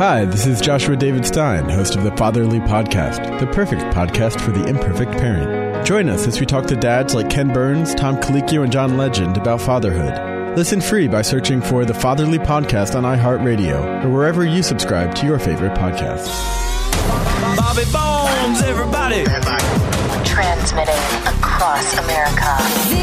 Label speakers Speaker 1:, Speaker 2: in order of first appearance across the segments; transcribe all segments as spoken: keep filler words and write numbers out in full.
Speaker 1: Hi, this is Joshua David Stein, host of the Fatherly Podcast, the perfect podcast for the imperfect parent. Join us as we talk to dads like Ken Burns, Tom Colicchio, and John Legend about fatherhood. Listen free by searching for the Fatherly Podcast on iHeartRadio or wherever you subscribe to your favorite podcasts.
Speaker 2: Bobby Bones, everybody!
Speaker 3: Transmitting across America.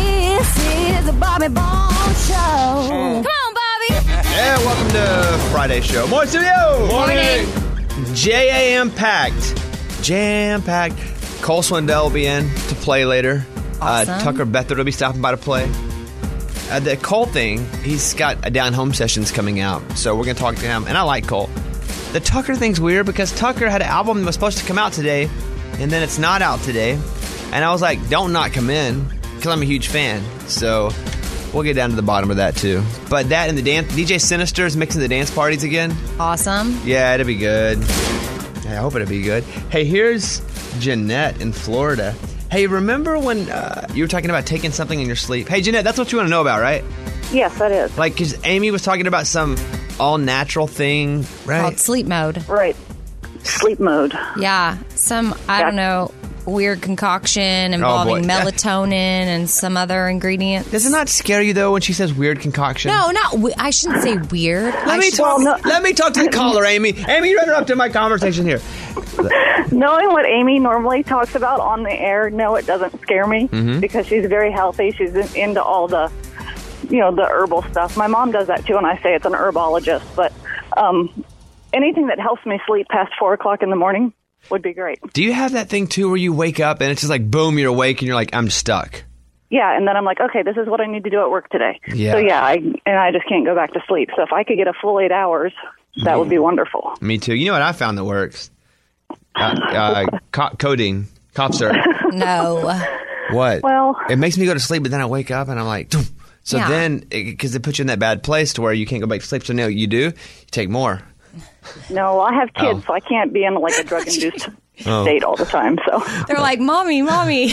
Speaker 4: This is the Bobby Bones Show. Come on, Bobby!
Speaker 5: Yeah, welcome to Friday Show. Morning, studio!
Speaker 4: Morning!
Speaker 5: J A M-packed. Jam-packed. Cole Swindell will be in to play later.
Speaker 4: Awesome.
Speaker 5: Uh, Tucker Bethard will be stopping by to play. Uh, the Cole thing, he's got a Down Home sessions coming out, so we're going to talk to him. And I like Cole. The Tucker thing's weird because Tucker had an album that was supposed to come out today, and then it's not out today. And I was like, don't not come in, because I'm a huge fan. So we'll get down to the bottom of that, too. But that and the dance, D J Sinister is mixing the dance parties again.
Speaker 4: Awesome.
Speaker 5: Yeah, it'll be good. I hope it'll be good. Hey, here's Jeanette in Florida. Hey, remember when uh, you were talking about taking something in your sleep? Hey, Jeanette, that's what you want to know about, right?
Speaker 6: Yes, that is.
Speaker 5: Like, because Amy was talking about some all-natural thing, right?
Speaker 4: Called sleep mode.
Speaker 6: Right. Sleep mode.
Speaker 4: Yeah. Some, I don't know, weird concoction involving
Speaker 5: boy.
Speaker 4: melatonin and some other ingredient.
Speaker 5: Does it not scare you, though, when she says weird concoction?
Speaker 4: No, not we- I shouldn't say weird.
Speaker 5: Let
Speaker 4: I
Speaker 5: me,
Speaker 4: should-
Speaker 5: talk,
Speaker 6: Well, no-
Speaker 5: let me talk to the caller, Amy. Amy, you're interrupting my conversation here.
Speaker 6: Knowing what Amy normally talks about on the air, no, it doesn't scare me
Speaker 5: Mm-hmm.
Speaker 6: because she's very healthy. She's in, into all the, you know, the herbal stuff. My mom does that too, and I say it's an herbologist. But um, anything that helps me sleep past four o'clock in the morning would be great.
Speaker 5: Do you have that thing, too, where you wake up and it's just like, boom, you're awake and you're like, I'm stuck?
Speaker 6: Yeah, and then I'm like, okay, this is what I need to do at work today.
Speaker 5: Yeah.
Speaker 6: So yeah, I and I just can't go back to sleep. So if I could get a full eight hours, that would be wonderful.
Speaker 5: Me, too. You know what I found that works? Uh, uh, co- codeine. Cough syrup.
Speaker 4: No.
Speaker 5: What?
Speaker 6: Well-
Speaker 5: it makes me go to sleep, but then I wake up and I'm like, Doof. So
Speaker 4: Yeah.
Speaker 5: then, because they put you in that bad place to where you can't go back to sleep. So now you do, you take more.
Speaker 6: No, I have kids,
Speaker 5: Oh.
Speaker 6: so I can't be in like a drug-induced
Speaker 5: Oh.
Speaker 6: state all the time. So
Speaker 4: They're like, mommy, mommy.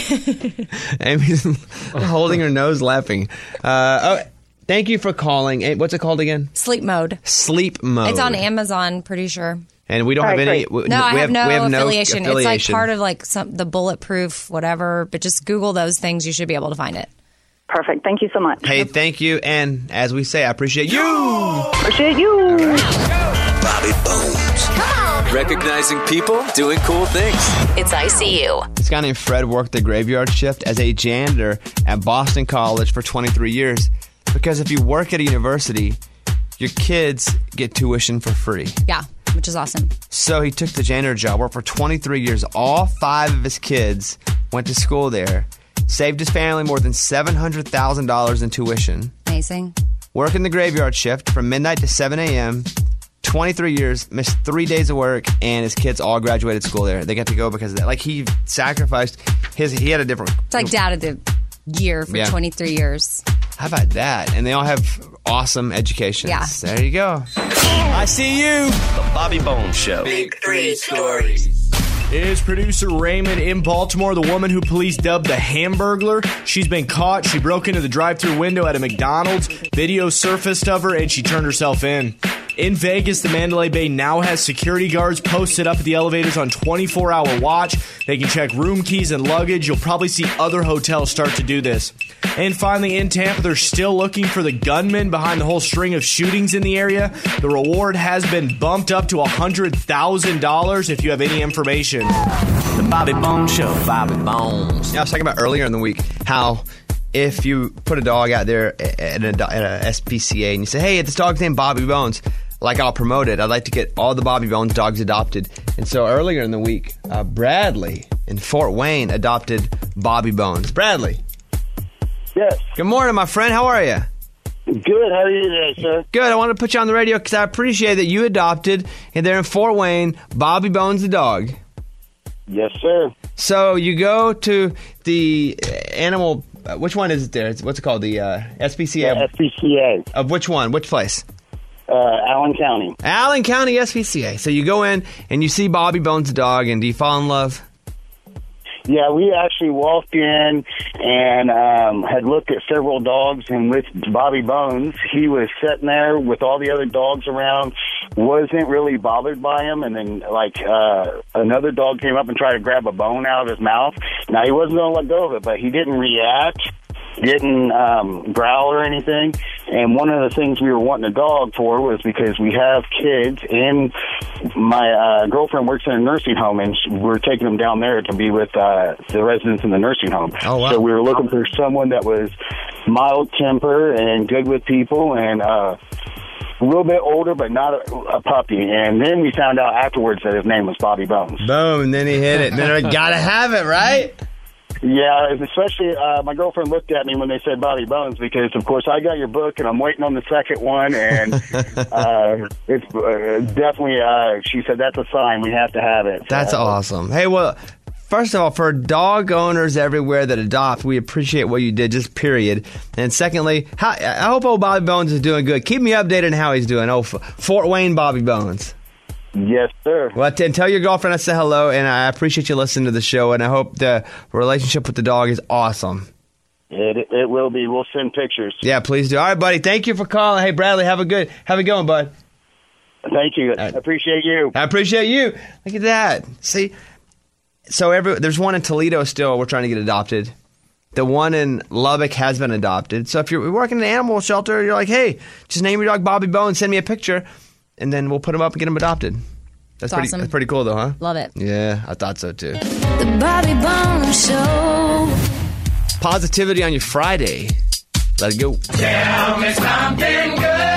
Speaker 5: Amy's holding her nose, laughing. Uh, oh, thank you for calling. Eh, What's it called again?
Speaker 4: Sleep mode.
Speaker 5: Sleep mode.
Speaker 4: It's on Amazon, pretty sure.
Speaker 5: And we don't
Speaker 6: All
Speaker 5: have
Speaker 6: right,
Speaker 5: any.
Speaker 6: great.
Speaker 5: We,
Speaker 4: No, I
Speaker 5: we
Speaker 4: have, no,
Speaker 5: we have
Speaker 4: affiliation.
Speaker 5: no affiliation.
Speaker 4: It's like part of like some the bulletproof whatever. But just Google those things. You should be able to find it.
Speaker 6: perfect. Thank you so much.
Speaker 5: Hey, thank you. And as we say, I appreciate you.
Speaker 6: Appreciate you.
Speaker 2: Bobby Bones. Recognizing people doing cool things.
Speaker 3: It's I C U.
Speaker 5: This guy named Fred worked the graveyard shift as a janitor at Boston College for twenty-three years. Because if you work at a university, your kids get tuition for free.
Speaker 4: Yeah, which is awesome.
Speaker 5: So he took the janitor job, worked for twenty-three years. All five of his kids went to school there. Saved his family more than seven hundred thousand dollars in tuition.
Speaker 4: Amazing.
Speaker 5: Working the graveyard shift from midnight to seven a.m., twenty-three years, missed three days of work, and his kids all graduated school there. They got to go because of that. Like, he sacrificed his, he had a different...
Speaker 4: It's like dad of the year for
Speaker 5: Yeah.
Speaker 4: twenty-three years.
Speaker 5: How about that? And they all have awesome educations.
Speaker 4: Yeah.
Speaker 5: There you go.
Speaker 2: I see you. The Bobby Bones Show. Big three stories.
Speaker 7: Is producer Raymond in Baltimore, the woman who police dubbed the Hamburglar. She's been caught. She broke into the drive-thru window at a McDonald's. Video surfaced of her, and she turned herself in. In Vegas, the Mandalay Bay now has security guards posted up at the elevators on twenty-four hour watch. They can check room keys and luggage. You'll probably see other hotels start to do this. And finally, in Tampa, they're still looking for the gunman behind the whole string of shootings in the area. The reward has been bumped up to one hundred thousand dollars if you have any information.
Speaker 2: The Bobby Bones Show. Bobby Bones.
Speaker 5: Yeah, I was talking about earlier in the week how if you put a dog out there at a, at a S P C A and you say, hey, this dog's named Bobby Bones, like I'll promote it. I'd like to get all the Bobby Bones dogs adopted. And so earlier in the week, uh, Bradley in Fort Wayne adopted Bobby Bones. Bradley.
Speaker 8: Yes.
Speaker 5: Good morning, my friend. How are you?
Speaker 8: Good. How are you today, sir?
Speaker 5: Good. I wanted to put you on the radio because I appreciate that you adopted, and there in Fort Wayne, Bobby Bones the dog.
Speaker 8: Yes, sir.
Speaker 5: So you go to the animal, uh, which one is it there? It's, what's it called? The uh, S P C A?
Speaker 8: Yeah, S P C A.
Speaker 5: Of which one? Which place?
Speaker 8: Uh, Allen County.
Speaker 5: Allen County S P C A. So you go in and you see Bobby Bones the dog, and do you fall in love?
Speaker 8: Yeah, we actually walked in and um, had looked at several dogs, and with Bobby Bones, he was sitting there with all the other dogs around wasn't really bothered by him, and then like uh, another dog came up and tried to grab a bone out of his mouth. Now he wasn't going to let go of it, but he didn't react, didn't um, growl or anything. And one of the things we were wanting a dog for was because we have kids, and my uh, girlfriend works in a nursing home, and we're taking them down there to be with uh, the residents in the nursing home.
Speaker 5: Oh, wow.
Speaker 8: So we were looking for someone that was mild temper and good with people, and uh, a little bit older, but not a, a puppy. And then we found out afterwards that his name was Bobby Bones.
Speaker 5: Boom, and then he hit it. Then I gotta have it, right?
Speaker 8: Yeah, especially uh, my girlfriend looked at me when they said Bobby Bones because, of course, I got your book, and I'm waiting on the second one, and uh, it's uh, definitely, uh, she said, that's a sign. We have to have it.
Speaker 5: That's
Speaker 8: so,
Speaker 5: awesome. Hey, well, first of all, for dog owners everywhere that adopt, we appreciate what you did, just period. And secondly, how, I hope old Bobby Bones is doing good. Keep me updated on how he's doing. Oh, Fort Wayne Bobby Bones.
Speaker 8: Yes, sir.
Speaker 5: Well, and tell your girlfriend I said hello, and I appreciate you listening to the show, and I hope the relationship with the dog is awesome.
Speaker 8: It, it will be. We'll send pictures.
Speaker 5: Yeah, please do. All right, buddy. Thank you for calling. Hey, Bradley, have a good, have a good one, bud.
Speaker 8: Thank you.
Speaker 5: Right.
Speaker 8: I appreciate you.
Speaker 5: I appreciate you. Look at that. See, so every there's one in Toledo still. We're trying to get adopted. The one in Lubbock has been adopted. So if you're working in an animal shelter, you're like, hey, just name your dog Bobby Bones, send me a picture, and then we'll put him up and get him adopted. That's
Speaker 4: That's
Speaker 5: pretty.
Speaker 4: awesome.
Speaker 5: That's pretty cool, though, huh?
Speaker 4: Love it.
Speaker 5: Yeah, I thought so too.
Speaker 9: The Bobby Bones Show.
Speaker 5: Positivity on your Friday. Let it go.
Speaker 2: Tell me something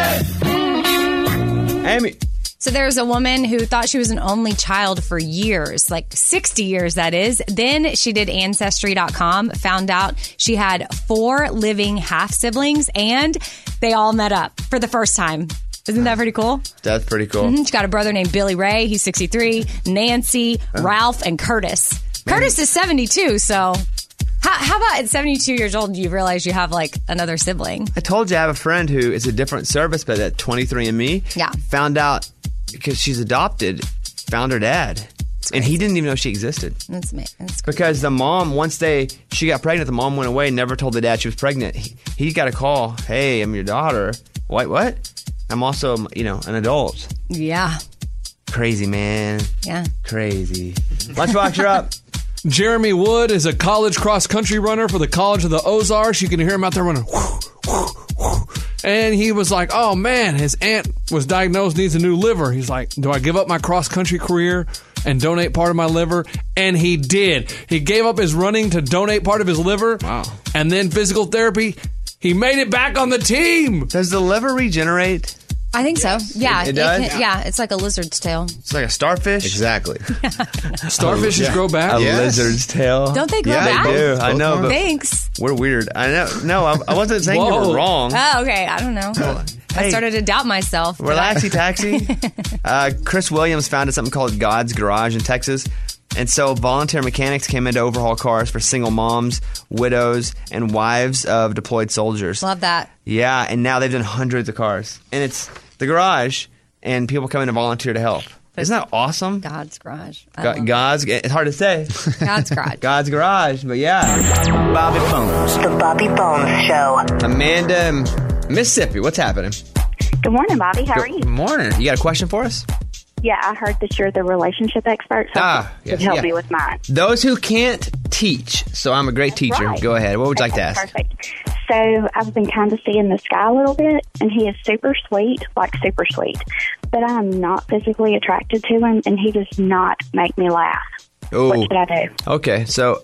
Speaker 2: good.
Speaker 5: Amy.
Speaker 4: So there's a woman who thought she was an only child for years, like sixty years, that is. Then she did Ancestry dot com, found out she had four living half-siblings, and they all met up for the first time. Isn't that pretty cool?
Speaker 5: That's pretty cool.
Speaker 4: Mm-hmm. She got a brother named Billy Ray. He's sixty-three. Nancy,
Speaker 5: Oh.
Speaker 4: Ralph, and Curtis.
Speaker 5: Man.
Speaker 4: Curtis is seventy-two, so how, how about at seventy-two years old you realize you have like another sibling?
Speaker 5: I told you I have a friend who is a different service, but at twenty-three and me,
Speaker 4: Yeah.
Speaker 5: found out because she's adopted, found her dad. And he didn't even know she existed.
Speaker 4: That's me. That's
Speaker 5: Because the mom, once they she got pregnant, the mom went away, never told the dad she was pregnant. He, he got a call, hey, I'm your daughter. What, what? I'm also, you know, an adult.
Speaker 4: Yeah.
Speaker 5: Crazy, man.
Speaker 4: Yeah.
Speaker 5: Crazy. Lunchbox, you're up.
Speaker 10: Jeremy Wood is a college cross-country runner for the College of the Ozarks. You can hear him out there running. Whoo, whoo, whoo. And he was like, oh, man, his aunt was diagnosed, needs a new liver. He's like, do I give up my cross-country career and donate part of my liver? And he did. He gave up his running to donate part of his liver.
Speaker 5: Wow.
Speaker 10: And then physical therapy. He made it back on the team.
Speaker 5: Does the liver regenerate?
Speaker 4: I think so. Yeah.
Speaker 5: It- it does?
Speaker 4: can- yeah. It's like a lizard's tail.
Speaker 5: It's like a starfish?
Speaker 11: Exactly.
Speaker 10: Starfishes
Speaker 5: Yeah.
Speaker 10: grow back.
Speaker 5: A
Speaker 11: Yes.
Speaker 5: lizard's tail.
Speaker 4: Don't they grow
Speaker 5: yeah,
Speaker 4: back?
Speaker 5: they do. I know, but
Speaker 4: Thanks.
Speaker 5: we're weird. I know. No, I, I wasn't saying you
Speaker 10: Whoa.
Speaker 5: were wrong.
Speaker 4: Oh, okay. I don't know. I
Speaker 5: Hey.
Speaker 4: started to doubt myself. but I-
Speaker 5: Relaxy taxi. uh, Chris Williams founded something called God's Garage in Texas. And so volunteer mechanics came in to overhaul cars for single moms, widows, and wives of deployed soldiers.
Speaker 4: Love that.
Speaker 5: Yeah, and now they've done hundreds of cars. And it's the garage, and people come in and volunteer to help. Isn't that awesome?
Speaker 4: God's garage. I
Speaker 5: Go-
Speaker 4: love
Speaker 5: God's, it's hard to say.
Speaker 4: it. God's garage.
Speaker 5: God's Garage, but yeah.
Speaker 2: Bobby Bones.
Speaker 3: The Bobby Bones Show.
Speaker 5: Amanda, in Mississippi, what's happening?
Speaker 12: Good morning, Bobby. How are you?
Speaker 5: Good morning. You got a question for us?
Speaker 12: Yeah, I heard that you're the relationship expert, so
Speaker 5: Ah,
Speaker 12: you
Speaker 5: yes,
Speaker 12: could help
Speaker 5: yeah.
Speaker 12: me with mine.
Speaker 5: Those who can't teach. So I'm a great teacher.
Speaker 12: right.
Speaker 5: Go ahead. What would you like to
Speaker 12: Okay,
Speaker 5: ask?
Speaker 12: Perfect. So I've been kind of seeing the sky a little bit, and he is super sweet, like super sweet. But I'm not physically attracted to him, and he does not make me laugh.
Speaker 5: Oh.
Speaker 12: What should I do?
Speaker 5: Okay, so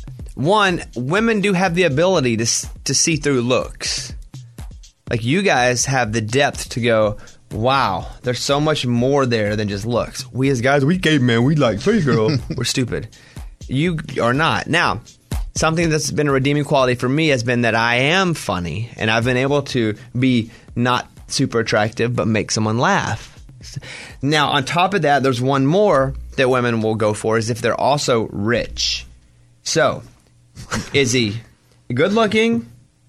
Speaker 5: one, women do have the ability to s- to see through looks. Like you guys have the depth to go, wow, there's so much more there than just looks. We as guys, we cavemen, we like pretty girl. We're stupid. You are not. Now, something that's been a redeeming quality for me has been that I am funny, and I've been able to be not super attractive, but make someone laugh. Now, on top of that, there's one more that women will go for, is if they're also rich. So, is he good looking?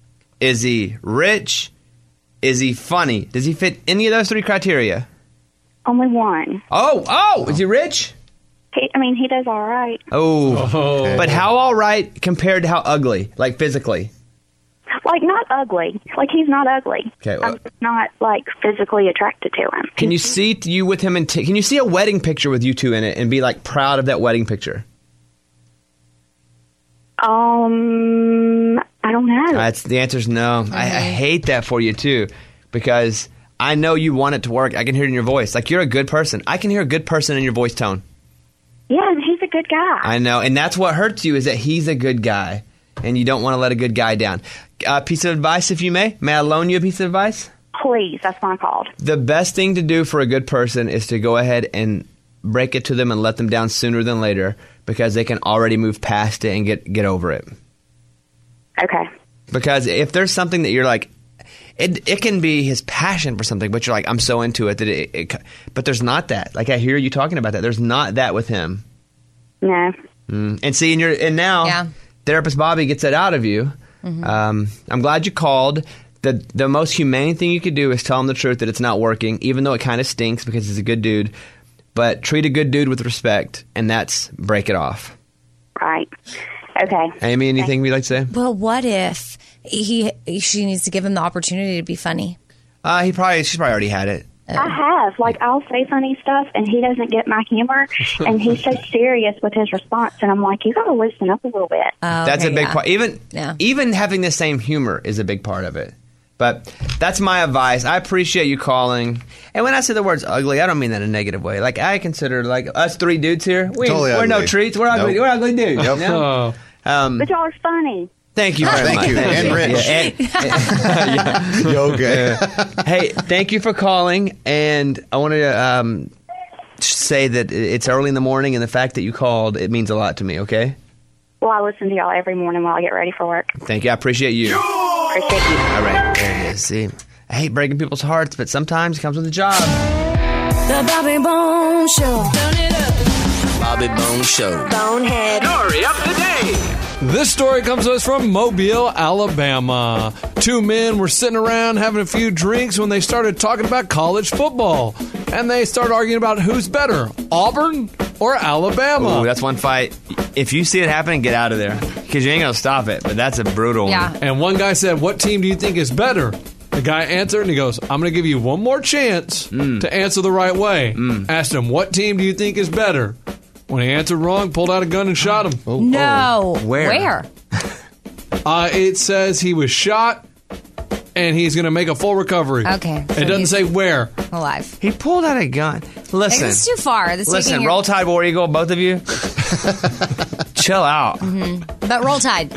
Speaker 5: Is he rich? Is he funny? Does he fit any of those three criteria?
Speaker 12: Only one.
Speaker 5: Oh, oh, is he rich?
Speaker 12: He, I mean, he does all right.
Speaker 5: Oh, but how all right compared to how ugly, like physically?
Speaker 12: Like, not ugly. Like, he's not ugly.
Speaker 5: Okay, well-
Speaker 12: I'm just not, like, physically attracted to him.
Speaker 5: Can you see you with him in? T- can you see a wedding picture with you two in it and be like proud of that wedding picture?
Speaker 12: Um, I don't know.
Speaker 5: That's the answer's no. I, I hate that for you too, because I know you want it to work. I can hear it in your voice. Like, you're a good person. I can hear a good person in your voice tone.
Speaker 12: Yeah, and he's a good guy.
Speaker 5: I know, and that's what hurts you, is that he's a good guy, and you don't want to let a good guy down. A uh, piece of advice, if you may. May I loan you a piece of advice?
Speaker 12: Please, that's what I called.
Speaker 5: The best thing to do for a good person is to go ahead and break it to them and let them down sooner than later, because they can already move past it and get, get over it.
Speaker 12: Okay.
Speaker 5: Because if there's something that you're like, it it can be his passion for something, but you're like, I'm so into it that it, it but there's not that. Like, I hear you talking about that. There's not that with him.
Speaker 12: No.
Speaker 5: Mm. And see, and, you're, and now
Speaker 4: Yeah.
Speaker 5: therapist Bobby gets that out of you.
Speaker 4: Mm-hmm.
Speaker 5: Um, I'm glad you called. The the most humane thing you could do is tell him the truth that it's not working, even though it kind of stinks because he's a good dude. But treat a good dude with respect, and that's break it off.
Speaker 12: Right. Okay.
Speaker 5: Amy, anything you'd like to say?
Speaker 4: Well, what if he she needs to give him the opportunity to be funny?
Speaker 5: Uh, he probably she's probably already had it.
Speaker 12: I have. Like, I'll say funny stuff, and he doesn't get my humor, and he's so serious with his response, and I'm like, you got to loosen up a little bit.
Speaker 5: That's a big
Speaker 4: yeah.
Speaker 5: part. Even
Speaker 4: Yeah.
Speaker 5: even having the same humor is a big part of it. But that's my advice. I appreciate you calling. And when I say the words ugly, I don't mean that in a negative way. Like, I consider, like, us three dudes here, we,
Speaker 11: Totally
Speaker 5: we're no
Speaker 11: ugly.
Speaker 5: treats. We're ugly.
Speaker 11: Nope.
Speaker 5: We're ugly dudes.
Speaker 11: Yep.
Speaker 5: you know? Um,
Speaker 12: But y'all are funny.
Speaker 5: Thank you very
Speaker 11: Thank
Speaker 5: much.
Speaker 11: you. And rich.
Speaker 5: Yeah, and-
Speaker 11: You okay?
Speaker 5: hey, thank you for calling. And I wanted to um, say that it's early in the morning, and the fact that you called, it means a lot to me, okay?
Speaker 12: Well, I listen to y'all every morning while I get ready for work.
Speaker 5: Thank you. I appreciate you.
Speaker 12: Appreciate you.
Speaker 5: All right. There it is. See, I hate breaking people's hearts, but sometimes it comes with a job.
Speaker 9: The Bobby Bones Show. Turn it up.
Speaker 2: Bobby Bones Show.
Speaker 9: Bonehead.
Speaker 2: Story of the day.
Speaker 10: This story comes to us from Mobile, Alabama. Two men were sitting around having a few drinks when they started talking about college football. And they started arguing about who's better, Auburn or Alabama.
Speaker 5: Ooh, that's one fight. If you see it happening, get out of there, because you ain't going to stop it. But that's a brutal
Speaker 4: Yeah.
Speaker 5: one.
Speaker 10: And one guy said, what team do you think is better? The guy answered, and he goes, I'm going to give you one more chance
Speaker 5: Mm.
Speaker 10: to answer the right way. Asked him, what team do you think is better? When he answered wrong, pulled out a gun and shot him.
Speaker 5: Oh,
Speaker 4: No.
Speaker 5: Where?
Speaker 4: Where?
Speaker 10: Uh, it says he was shot, and he's going to make a full recovery.
Speaker 4: Okay, so
Speaker 10: It doesn't
Speaker 4: he's-
Speaker 10: say where.
Speaker 4: Alive.
Speaker 5: He pulled out a gun. Listen.
Speaker 4: It's too far. That's
Speaker 5: Listen,
Speaker 4: taking your-
Speaker 5: Roll Tide War Eagle, both of you. Chill out.
Speaker 4: But Roll Tide.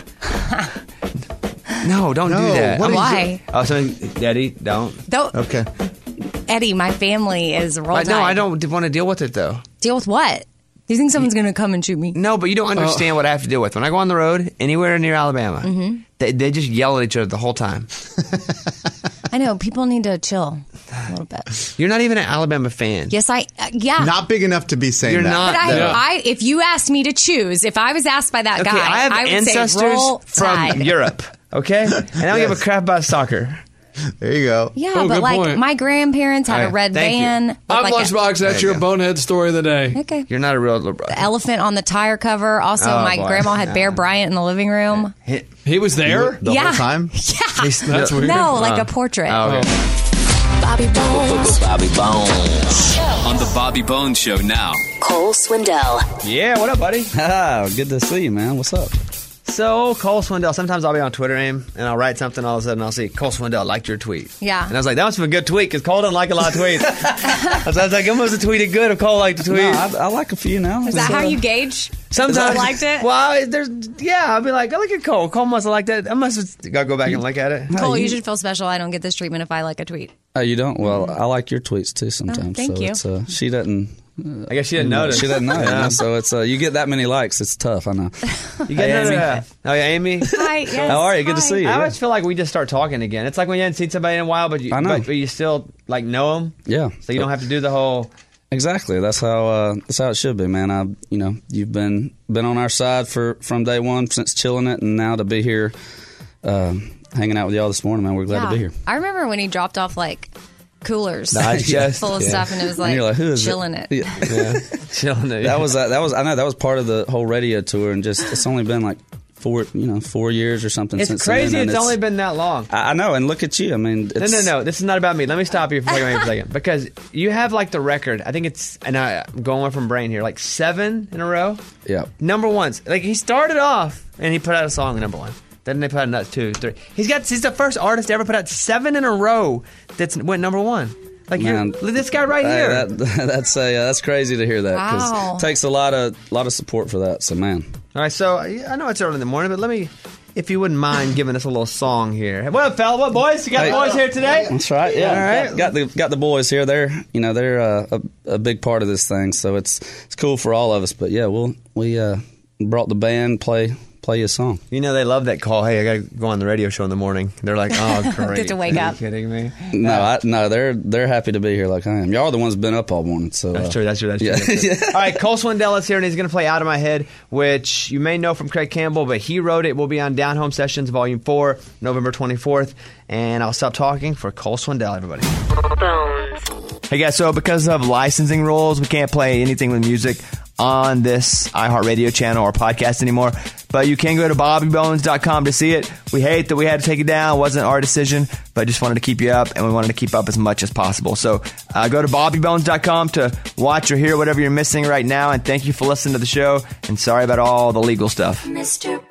Speaker 5: No, don't
Speaker 11: No,
Speaker 5: do that.
Speaker 11: what
Speaker 5: I'm-
Speaker 11: is
Speaker 4: Why?
Speaker 5: Oh, so, Daddy, don't.
Speaker 4: Don't,
Speaker 11: Okay.
Speaker 4: Eddie, my family is Roll
Speaker 5: But
Speaker 4: Tide.
Speaker 5: no, I don't want to deal with it, though.
Speaker 4: Deal with what? Do you think someone's going to come and shoot me?
Speaker 5: No, but you don't understand what I have to deal with. When I go on the road, anywhere near Alabama, they, they just yell at each other the whole time.
Speaker 4: I know. People need to chill a little bit.
Speaker 5: You're not even an Alabama fan.
Speaker 4: Yes, I. Uh, yeah.
Speaker 11: Not big enough to be saying
Speaker 5: You're
Speaker 11: that.
Speaker 5: not.
Speaker 4: But I,
Speaker 5: Yeah.
Speaker 4: I, if you asked me to choose, if I was asked by that
Speaker 5: Okay,
Speaker 4: guy,
Speaker 5: I have
Speaker 4: would
Speaker 5: ancestors
Speaker 4: say Roll
Speaker 5: from
Speaker 4: Tide.
Speaker 5: Europe, okay? And I don't give a crap about soccer.
Speaker 11: There you go.
Speaker 4: Yeah,
Speaker 10: Oh,
Speaker 4: but
Speaker 10: good
Speaker 4: like
Speaker 10: point.
Speaker 4: my grandparents had
Speaker 5: All
Speaker 4: a
Speaker 5: right,
Speaker 4: red
Speaker 5: thank you.
Speaker 4: van. looked
Speaker 10: I'm
Speaker 4: like a-
Speaker 10: Lunchbox. That's
Speaker 11: There you
Speaker 10: your
Speaker 11: go.
Speaker 10: bonehead story of the day.
Speaker 4: Okay.
Speaker 5: You're not a real liberal.
Speaker 4: The elephant on the tire cover. Also,
Speaker 5: Oh,
Speaker 4: my
Speaker 5: boy.
Speaker 4: grandma had Bear Bryant in the living room.
Speaker 5: He-
Speaker 10: He was there?
Speaker 11: The
Speaker 4: Yeah.
Speaker 11: whole time?
Speaker 4: Yeah.
Speaker 5: he's-
Speaker 10: That's weird.
Speaker 4: No, like
Speaker 5: Oh.
Speaker 4: a portrait.
Speaker 5: Oh, okay.
Speaker 9: Bobby Bones.
Speaker 2: Bobby Bones. On the Bobby Bones Show now.
Speaker 3: Cole Swindell.
Speaker 5: Yeah, what up, buddy?
Speaker 13: Ah, good to see you, man. What's up?
Speaker 5: So, Cole Swindell, sometimes I'll be on Twitter, aim, and I'll write something, all of a sudden I'll see, Cole Swindell liked your tweet.
Speaker 4: Yeah.
Speaker 5: And I was like, that must be a good tweet, because Cole doesn't like a lot of tweets. I was like, I must have tweeted good if Cole liked the tweet.
Speaker 13: No, I, I like a few now.
Speaker 4: Is that
Speaker 13: It's,
Speaker 4: how
Speaker 13: uh,
Speaker 4: you gauge?
Speaker 5: Sometimes.
Speaker 4: liked it?
Speaker 5: Well, there's, yeah, I'll be like, I look at Cole. Cole must have liked that. I must have got to go back and look at it.
Speaker 4: Cole, you should feel special. I don't get this treatment if I like a tweet.
Speaker 13: Oh, you don't? Well, I like your tweets too sometimes.
Speaker 4: Oh, thank
Speaker 13: so
Speaker 4: you.
Speaker 13: It's, uh, she doesn't.
Speaker 5: I guess she didn't notice.
Speaker 13: She doesn't know. you
Speaker 5: Yeah.
Speaker 13: know, So it's uh, you get that many likes. It's tough. I know.
Speaker 5: You get
Speaker 13: Hey,
Speaker 5: another,
Speaker 13: Amy.
Speaker 5: uh, oh, yeah, Amy.
Speaker 4: Hi, yes.
Speaker 13: How are you? Good to
Speaker 4: Hi.
Speaker 13: see you.
Speaker 5: I
Speaker 13: Yeah.
Speaker 5: always feel like we just start talking again. It's like when you haven't seen somebody in a while, but you,
Speaker 13: I know.
Speaker 5: But, but you still like know them.
Speaker 13: Yeah.
Speaker 5: So you don't have to do the whole.
Speaker 13: Exactly. That's how. Uh, that's how it should be, man. I, you know, you've been been on our side for from day one since chilling it, and now to be here, uh, hanging out with y'all this morning, man. We're glad
Speaker 4: Yeah.
Speaker 13: to be here.
Speaker 4: I remember when he dropped off like coolers
Speaker 5: Digest.
Speaker 4: full of
Speaker 13: Yeah.
Speaker 4: stuff, and it was
Speaker 13: And
Speaker 4: like,
Speaker 13: you're like, who is it?
Speaker 4: chilling it.
Speaker 13: Yeah.
Speaker 5: Yeah, chilling it.
Speaker 13: That was uh, that was I know that was part of the whole radio tour, and just it's only been like four, you know, four years or something.
Speaker 5: It's
Speaker 13: since
Speaker 5: crazy.
Speaker 13: then, and
Speaker 5: It's, only been that long.
Speaker 13: I I know, and look at you. I mean,
Speaker 5: No,
Speaker 13: it's,
Speaker 5: no, no. This is not about me. Let me stop you for a second. Because you have like the record. I think it's, and I, I'm going from brain here, like seven in a row.
Speaker 13: Yeah.
Speaker 5: Number ones. Like he started off and he put out a song number one. Then they put out another two, three. He's got. He's the first artist to ever put out seven in a row that's went number one. Like
Speaker 13: Man,
Speaker 5: you're, this guy right
Speaker 13: hey,
Speaker 5: here.
Speaker 13: That, that's a, uh, that's crazy to hear that because
Speaker 4: Wow.
Speaker 13: it takes a lot of lot of support for that. So man,
Speaker 5: All right, so I know it's early in the morning, but let me, if you wouldn't mind giving us a little song here. What up, fella? What boys? You got
Speaker 13: Hey.
Speaker 5: boys here today?
Speaker 13: That's right. Yeah.
Speaker 5: All right.
Speaker 13: Got, got the got the boys here. They're you know they're uh, a, a big part of this thing. So it's it's cool for all of us. But yeah, we'll we uh, brought the band play play you a song.
Speaker 5: You know they love that call. Hey, I got to go on the radio show in the morning. They're like, oh, great.
Speaker 4: Get to wake
Speaker 5: Are
Speaker 4: up.
Speaker 5: you kidding me?
Speaker 13: No, I, no, they're they're happy to be here like I am. Y'all are the ones been up all morning. So
Speaker 5: That's
Speaker 13: uh,
Speaker 5: true. That's true. That's true.
Speaker 13: yeah.
Speaker 5: That's true.
Speaker 13: Yeah.
Speaker 5: All right, Cole Swindell is here, and he's going to play "Out of My Head," which you may know from Craig Campbell, but he wrote it. Will be on Down Home Sessions, Volume Four, November twenty-fourth. And I'll stop talking for Cole Swindell, everybody. Hey guys, so because of licensing rules, we can't play anything with music on this iHeartRadio channel or podcast anymore. But you can go to bobby bones dot com to see it. We hate that we had to take it down. It wasn't our decision, but I just wanted to keep you up, and we wanted to keep up as much as possible. So uh, go to bobby bones dot com to watch or hear whatever you're missing right now. And thank you for listening to the show. And sorry about all the legal stuff.
Speaker 9: Mister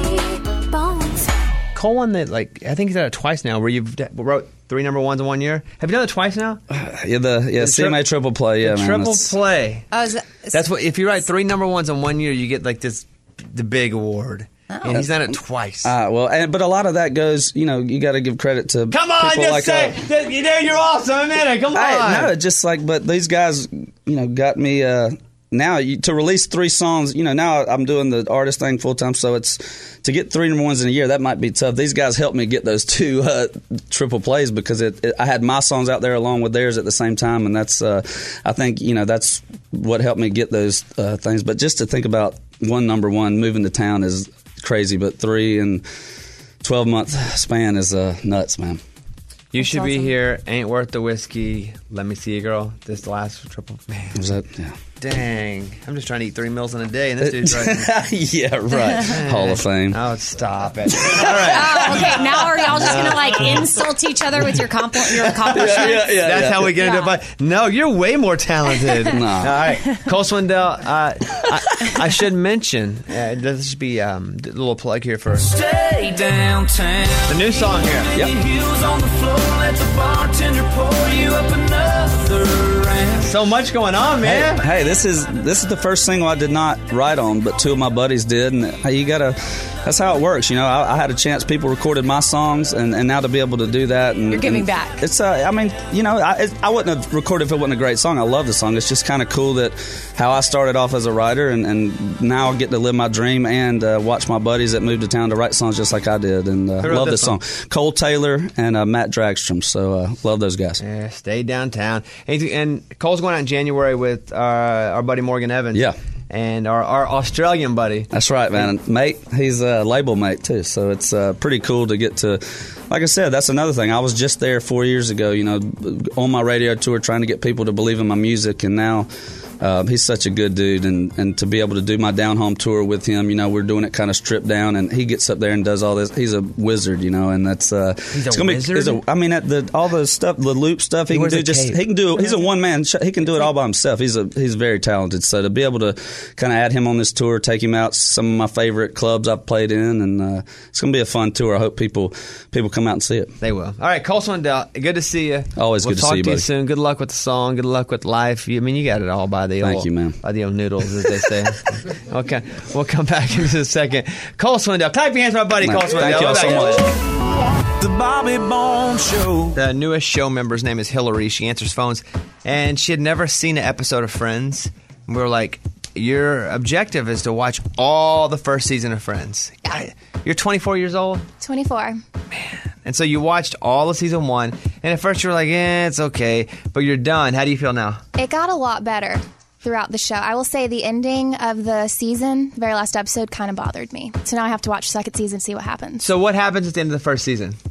Speaker 9: Bobby Bones.
Speaker 5: Cole won that, like, I think he's done it twice now, where you've d- wrote three number ones in one year. Have you done it twice now?
Speaker 13: Yeah, the yeah
Speaker 5: The
Speaker 13: C M A
Speaker 5: tri-
Speaker 13: triple play. Yeah,
Speaker 5: the
Speaker 13: man,
Speaker 5: triple
Speaker 13: that's-
Speaker 5: play.
Speaker 4: Oh, is that,
Speaker 5: That's what, if you write three number ones in one year, you get like this, the big award.
Speaker 4: Oh.
Speaker 5: And he's done it twice.
Speaker 13: Uh, well, and, but a lot of that goes, you know, you got to give credit to
Speaker 5: Come on,
Speaker 13: people
Speaker 5: just
Speaker 13: like
Speaker 5: say,
Speaker 13: uh,
Speaker 5: that, you know, you're awesome, man. Come on.
Speaker 13: I, no, just like, but these guys, you know, got me. Uh, now you, to release three songs, you know, now I'm doing the artist thing full time, so it's to get three number ones in a year. That might be tough. These guys helped me get those two uh, triple plays because it, it, I had my songs out there along with theirs at the same time, and that's, uh, I think, you know, that's what helped me get those uh, things. But just to think about one number one moving to town is crazy, but three and twelve month span is uh, nuts, man.
Speaker 5: You
Speaker 4: That's
Speaker 5: should be
Speaker 4: awesome.
Speaker 5: here. Ain't worth the whiskey. Let me see you, girl. This last triple. Man,
Speaker 13: Was that? Yeah.
Speaker 5: dang. I'm just trying to eat three meals in a day, and this dude's right.
Speaker 13: Yeah, right. Hall of Fame.
Speaker 5: Oh, stop it. All right.
Speaker 4: oh, okay, now are y'all just going to like insult each other with your, compl- your accomplishments?
Speaker 5: That's
Speaker 13: yeah.
Speaker 5: how we get into
Speaker 4: Yeah.
Speaker 5: it. But no, you're way more talented.
Speaker 13: No.
Speaker 5: All right. Cole Swindell, uh, I, I should mention, uh, this should be um, a little plug here for
Speaker 2: Stay downtown.
Speaker 5: the new song here.
Speaker 2: Yep. Heels on the floor, let the bartender pour you up another round.
Speaker 5: So much going on, man.
Speaker 13: Hey, hey, this is this is the first single I did not write on, but two of my buddies did, and hey, you gotta. That's how it works, you know. I, I had a chance. People recorded my songs, and, and now to be able to do that, and
Speaker 4: You're giving
Speaker 13: and
Speaker 4: back.
Speaker 13: It's, uh, I mean, you know, I, it, I wouldn't have recorded if it wasn't a great song. I love the song. It's just kind of cool that how I started off as a writer, and, and now I get to live my dream and uh, watch my buddies that moved to town to write songs just like I did, and uh,
Speaker 5: Who wrote
Speaker 13: love
Speaker 5: this
Speaker 13: this song. Cole Taylor and uh, Matt Dragstrom. So uh, love those guys.
Speaker 5: Yeah, stay downtown. And, and Cole's going out in January with uh, our buddy Morgan Evans.
Speaker 13: Yeah.
Speaker 5: And our, our Australian buddy.
Speaker 13: That's right, man. Mate, he's a label mate, too. So it's uh, pretty cool to get to, like I said, that's another thing. I was just there four years ago, you know, on my radio tour trying to get people to believe in my music. And now uh, he's such a good dude. And, and to be able to do my down home tour with him, you know, we're doing it kind of stripped down. And he gets up there and does all this. He's a wizard, you know, and that's. Uh,
Speaker 5: He's a
Speaker 13: it's gonna
Speaker 5: wizard?
Speaker 13: Be, it's a, I mean, at the, all the stuff, the loop stuff, he,
Speaker 5: He
Speaker 13: can
Speaker 5: wears
Speaker 13: do
Speaker 5: a
Speaker 13: just,
Speaker 5: cape.
Speaker 13: he can do, he's a one man, sh- he can do it all by himself. He's a, he's very talented. So to be able to kind of add him on this tour, take him out some of my favorite clubs I've played in, and uh, it's going to be a fun tour. I hope people people come out and see it.
Speaker 5: They will. All right, Cole Swindell, good to see you.
Speaker 13: Always
Speaker 5: we'll
Speaker 13: good to
Speaker 5: talk
Speaker 13: see you,
Speaker 5: to you
Speaker 13: buddy.
Speaker 5: soon. Good luck with the song. Good luck with life. You, I mean, you got it all by the
Speaker 13: Thank
Speaker 5: old,
Speaker 13: you, man.
Speaker 5: by the old noodles, as they say. Okay, we'll come back in just a second. Cole Swindell, clap your hands for my buddy, Cole Swindell.
Speaker 13: Thank y'all so
Speaker 5: We'll be
Speaker 13: much.
Speaker 5: back.
Speaker 2: The Bobby Bones Show.
Speaker 5: The newest show member's name is Hillary. She answers phones, and she had never seen an episode of Friends. And we were like, your objective is to watch all the first season of Friends. God, you're twenty-four years old?
Speaker 14: twenty-four.
Speaker 5: And so you watched all of season one, and at first you were like, eh, it's okay, but you're done. How do you feel now?
Speaker 14: It got a lot better throughout the show. I will say the ending of the season, the very last episode, kind of bothered me. So now I have to watch the second season and see what happens.
Speaker 5: So what happens at the end of the first season?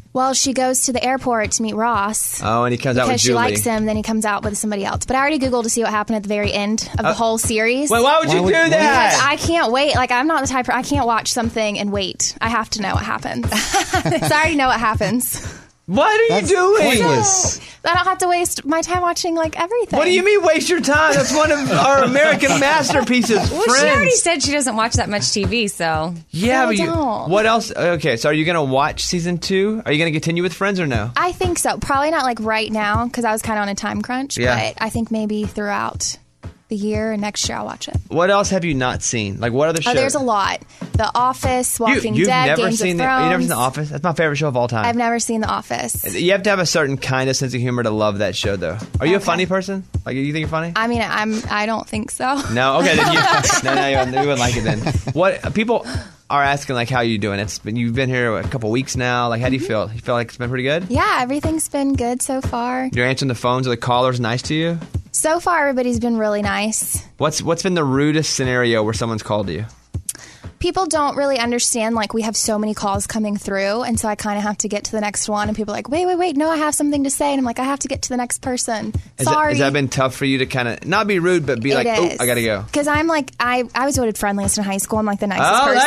Speaker 14: Well, she goes to the airport to meet Ross.
Speaker 5: Oh, and he comes out with
Speaker 14: Because she
Speaker 5: Julie.
Speaker 14: likes him, then he comes out with somebody else. But I already Googled to see what happened at the very end of the
Speaker 5: Uh,
Speaker 14: whole series.
Speaker 5: Wait, why would you do
Speaker 14: Because
Speaker 5: that?
Speaker 14: I can't wait. Like, I'm not the type, I can't watch something and wait. I have to know what happens. So I already know what happens.
Speaker 5: What are
Speaker 11: That's
Speaker 5: you doing?
Speaker 11: pointless.
Speaker 14: I don't have to waste my time watching, like, everything.
Speaker 5: What do you mean waste your time? That's one of our American masterpieces.
Speaker 4: Well,
Speaker 5: Friends.
Speaker 4: she already said she doesn't watch that much T V, so.
Speaker 5: Yeah,
Speaker 14: I
Speaker 5: but you,
Speaker 14: don't.
Speaker 5: what else? Okay, so are you going to watch season two? Are you going to continue with Friends or no?
Speaker 14: I think so. Probably not, like, right now, because I was kind of on a time crunch.
Speaker 5: Yeah.
Speaker 14: But I think maybe throughout the year and next year I'll watch it.
Speaker 5: What else have you not seen? Like, what other shows?
Speaker 14: Oh, there's a lot. The Office, Walking
Speaker 5: you, you've
Speaker 14: Dead,
Speaker 5: never
Speaker 14: Games
Speaker 5: seen
Speaker 14: of
Speaker 5: the,
Speaker 14: Thrones.
Speaker 5: You've never seen The Office? That's my favorite show of all time.
Speaker 14: I've never seen The Office.
Speaker 5: You have to have a certain kind of sense of humor to love that show, though. Are you a funny person? Like, you think you're funny?
Speaker 14: I mean, I'm. I don't think so.
Speaker 5: No. Okay. Then you, no, no, you wouldn't, you wouldn't like it then. What people are asking, like, how you doing? It's been you've been here a couple weeks now. Like, how do you feel? You feel like it's been pretty good?
Speaker 14: Yeah, everything's been good so far.
Speaker 5: You're answering the phones. Are the callers nice to you?
Speaker 14: So far, everybody's been really nice.
Speaker 5: What's what's been the rudest scenario where someone's called you?
Speaker 14: People don't really understand, like, we have so many calls coming through, and so I kind of have to get to the next one, and people are like, wait, wait, wait, no, I have something to say, and I'm like, I have to get to the next person.
Speaker 5: Has
Speaker 14: Sorry.
Speaker 5: That, has that been tough for you to kind of not be rude, but be
Speaker 14: It
Speaker 5: like, oh,
Speaker 14: is.
Speaker 5: I gotta go?
Speaker 14: Because I'm like, I, I was voted friendliest in high school. I'm like the nicest
Speaker 5: Oh,
Speaker 14: person.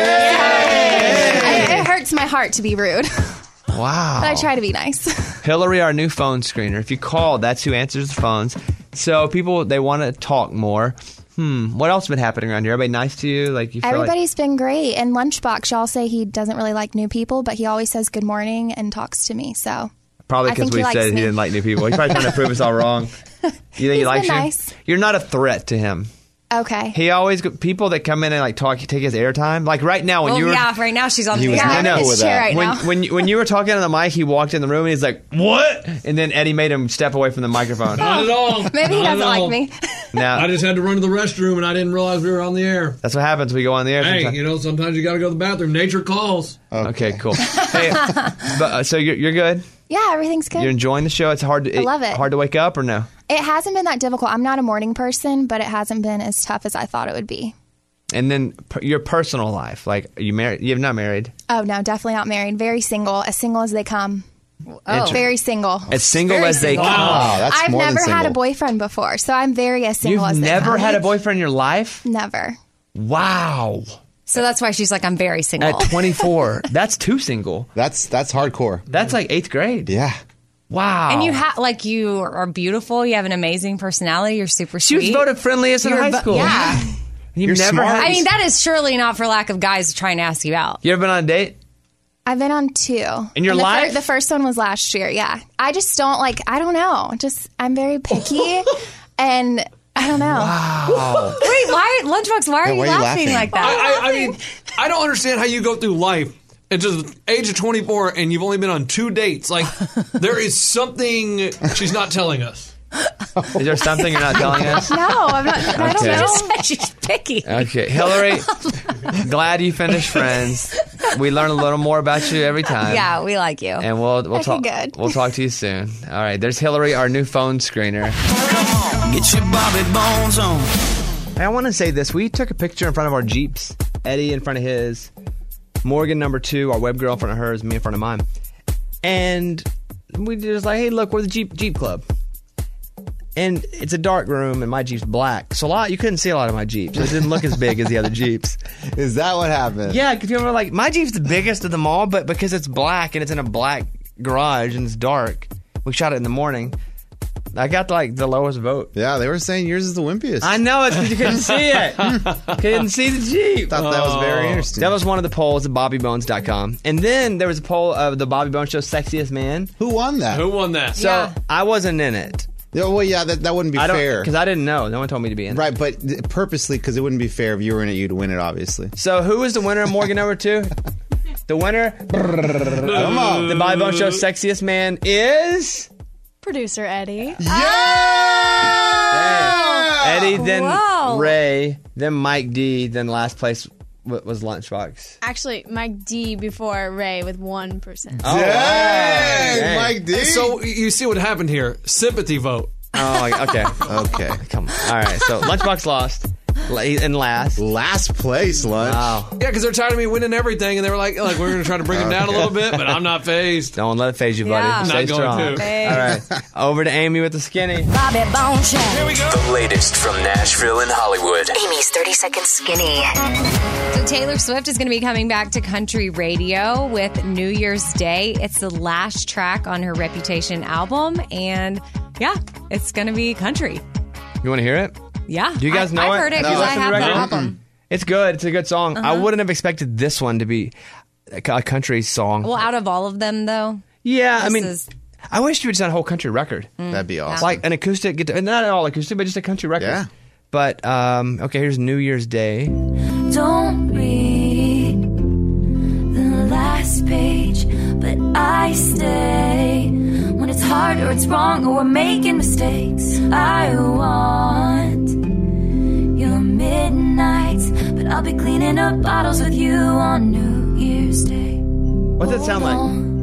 Speaker 5: hey!
Speaker 14: It, it hurts my heart to be rude,
Speaker 5: Wow.
Speaker 14: but I try to be nice.
Speaker 5: Hillary, our new phone screener. If you call, that's who answers the phones. So people, they want to talk more. Hmm. What else has been happening around here? Everybody nice to you? Like you feel
Speaker 14: Everybody's been great. And Lunchbox, y'all say he doesn't really like new people, but he always says good morning and talks to me. So
Speaker 5: like probably
Speaker 14: I
Speaker 5: because
Speaker 14: think
Speaker 5: we
Speaker 14: he likes
Speaker 5: said he
Speaker 14: me.
Speaker 5: didn't like new people. He's probably trying to prove us all wrong. You think he
Speaker 14: He's
Speaker 5: likes
Speaker 14: been
Speaker 5: you?
Speaker 14: nice.
Speaker 5: You're not a threat to him.
Speaker 14: okay.
Speaker 5: He always people that come in and like talk, take his airtime. Like right now when
Speaker 4: Well,
Speaker 5: you were.
Speaker 4: yeah, right now she's on
Speaker 11: He
Speaker 4: the
Speaker 11: was
Speaker 14: Yeah,
Speaker 11: not
Speaker 14: I'm in
Speaker 11: cool
Speaker 14: this
Speaker 11: with
Speaker 14: chair
Speaker 11: that.
Speaker 14: right
Speaker 5: When,
Speaker 14: now.
Speaker 5: when when you were talking on the mic, he walked in the room and he's like, "What?" And then Eddie made him step away from the microphone.
Speaker 10: Not at all.
Speaker 14: Maybe he
Speaker 10: Not
Speaker 14: doesn't
Speaker 10: at all.
Speaker 14: like me.
Speaker 5: Now
Speaker 10: I just had to run to the restroom and I didn't realize we were on the air.
Speaker 5: that's what happens. We go on the air.
Speaker 10: Hey,
Speaker 5: sometimes.
Speaker 10: you know, sometimes you got to go to the bathroom. Nature calls.
Speaker 5: Okay, cool. Hey, but, uh, so you're you're good.
Speaker 14: Yeah, everything's good.
Speaker 5: You're enjoying the show. It's hard to
Speaker 14: I love it.
Speaker 5: hard to wake up or no?
Speaker 14: It hasn't been that difficult. I'm not a morning person, but it hasn't been as tough as I thought it would be.
Speaker 5: And then per, your personal life, like are you married? You're not married.
Speaker 14: Oh, no, definitely not married. Very single. As single as they come.
Speaker 5: Oh.
Speaker 14: Very single.
Speaker 5: As single
Speaker 14: Very
Speaker 5: as they
Speaker 14: single.
Speaker 5: come.
Speaker 11: Wow, that's
Speaker 14: I've
Speaker 11: more than
Speaker 14: never had a
Speaker 11: single.
Speaker 14: boyfriend before, so I'm very as single
Speaker 5: You've
Speaker 14: as they
Speaker 5: never
Speaker 14: come.
Speaker 5: had a boyfriend in your life?
Speaker 14: Never.
Speaker 5: Wow.
Speaker 4: So that's why she's like, I'm very single.
Speaker 5: At twenty-four, that's too single.
Speaker 11: That's that's hardcore.
Speaker 5: That's like eighth grade.
Speaker 11: Yeah.
Speaker 5: Wow.
Speaker 4: And you have, like, you are beautiful. You have an amazing personality. You're super
Speaker 5: She
Speaker 4: sweet.
Speaker 5: was voted friendliest in
Speaker 4: You're
Speaker 5: high
Speaker 4: bo-
Speaker 5: school.
Speaker 4: Yeah.
Speaker 5: You've
Speaker 11: You're
Speaker 5: never
Speaker 11: smart.
Speaker 5: had.
Speaker 4: I mean, that is surely not for lack of guys trying to ask you out.
Speaker 5: You ever been on a date?
Speaker 14: I've been on two.
Speaker 5: In your
Speaker 14: And the
Speaker 5: life?
Speaker 14: Fir- the first one was last year, yeah. I just don't, like, I don't know. Just, I'm very picky, and I don't know.
Speaker 5: Wow.
Speaker 4: Wait, why, Lunchbox, why are
Speaker 11: Yeah,
Speaker 4: you
Speaker 11: why are you
Speaker 4: laughing,
Speaker 11: laughing?
Speaker 4: like that?
Speaker 10: I, I, I mean, I don't understand how you go through life at just the age of twenty-four and you've only been on two dates. Like, there is something she's not telling us.
Speaker 5: Is there something you're not telling us?
Speaker 14: No, I'm not, I don't
Speaker 5: Okay.
Speaker 14: know.
Speaker 4: Just said she's picky.
Speaker 5: Okay, Hillary, glad you finished Friends. We learn a little more about you every time.
Speaker 4: Yeah, we like you.
Speaker 5: And we'll we'll
Speaker 14: Okay,
Speaker 5: talk.
Speaker 14: good.
Speaker 5: We'll talk to you soon. All right, there's Hillary, our new phone screener.
Speaker 2: Get your Bobby Bones on.
Speaker 5: Hey, I want to say this. We took a picture in front of our Jeeps. Eddie in front of his, Morgan number two, our web girl in front of hers, me in front of mine. And we just like, hey, look, we're the Jeep Jeep Club. And it's a dark room, and my Jeep's black. So a lot, you couldn't see a lot of my Jeeps. It didn't look as big as the other Jeeps.
Speaker 11: Is that what happened?
Speaker 5: Yeah, because you remember, like, my Jeep's the biggest of them all, but because it's black and it's in a black garage and it's dark, we shot it in the morning. I got, like, the lowest vote.
Speaker 11: Yeah, they were saying yours is the wimpiest.
Speaker 5: I know, it's because you couldn't see it. Couldn't see the Jeep.
Speaker 11: Thought that was very interesting.
Speaker 5: That was one of the polls at bobby bones dot com. And then there was a poll of the Bobby Bones Show Sexiest Man.
Speaker 11: Who won that?
Speaker 10: Who won that?
Speaker 5: So
Speaker 4: Yeah.
Speaker 5: I wasn't in it.
Speaker 11: Yeah, well, yeah, that, that wouldn't be
Speaker 5: I don't,
Speaker 11: fair.
Speaker 5: Because I didn't know. No one told me to be in it.
Speaker 11: Right, but th- purposely, because it wouldn't be fair if you were in it, you'd win it, obviously.
Speaker 5: So who was the winner of Morgan number two? The winner,
Speaker 11: Come on.
Speaker 5: the Bobby Bones Show Sexiest Man is...
Speaker 15: Producer Eddie.
Speaker 11: Yeah!
Speaker 5: Eddie, then
Speaker 15: Wow.
Speaker 5: Ray, then Mike D, then last place w- was Lunchbox.
Speaker 15: Actually, Mike D before Ray with one percent.
Speaker 5: Oh,
Speaker 11: Dang,
Speaker 5: wow.
Speaker 11: Mike D.
Speaker 10: So you see what happened here. Sympathy vote.
Speaker 5: Oh, okay.
Speaker 11: Okay.
Speaker 5: Come on. All right, so Lunchbox lost. And last.
Speaker 11: Last place, Lunch.
Speaker 5: Wow.
Speaker 10: Yeah, because they're tired of me winning everything, and they were like, like we're going to try to bring him down a little bit, but I'm not phased.
Speaker 5: Don't let it phase you, buddy.
Speaker 10: Yeah.
Speaker 5: Stay
Speaker 10: Not going
Speaker 5: strong.
Speaker 10: to.
Speaker 5: All right. Over to Amy with the skinny.
Speaker 9: Bobby Bone Show.
Speaker 2: Here we go.
Speaker 3: The latest from Nashville and Hollywood. Amy's thirty second skinny.
Speaker 4: So Taylor Swift is going to be coming back to country radio with New Year's Day. It's the last track on her Reputation album, and yeah, it's going to be country.
Speaker 5: You want to hear it?
Speaker 4: Yeah.
Speaker 5: Do you guys
Speaker 4: I,
Speaker 5: know
Speaker 4: I've
Speaker 5: it?
Speaker 4: heard it
Speaker 5: Have you
Speaker 4: because I
Speaker 5: listened to
Speaker 4: have
Speaker 5: the
Speaker 4: the
Speaker 5: record?
Speaker 4: album.
Speaker 5: It's good. It's a good song. I
Speaker 4: Uh-huh.
Speaker 5: wouldn't have expected this one to be a a country song.
Speaker 4: Well, out of all of them, though.
Speaker 5: Yeah, I
Speaker 4: this
Speaker 5: mean,
Speaker 4: is-
Speaker 5: I wish you would done a whole country record.
Speaker 4: Mm,
Speaker 11: That'd be awesome.
Speaker 5: Like an acoustic guitar, not all acoustic, but just a country record.
Speaker 11: Yeah.
Speaker 5: But um, okay, here's New Year's Day.
Speaker 9: Don't read the last page, but I stay when it's hard or it's wrong or we're making mistakes. I want your midnights, but I'll be cleaning up bottles with you on New Year's Day.
Speaker 5: What's that sound like?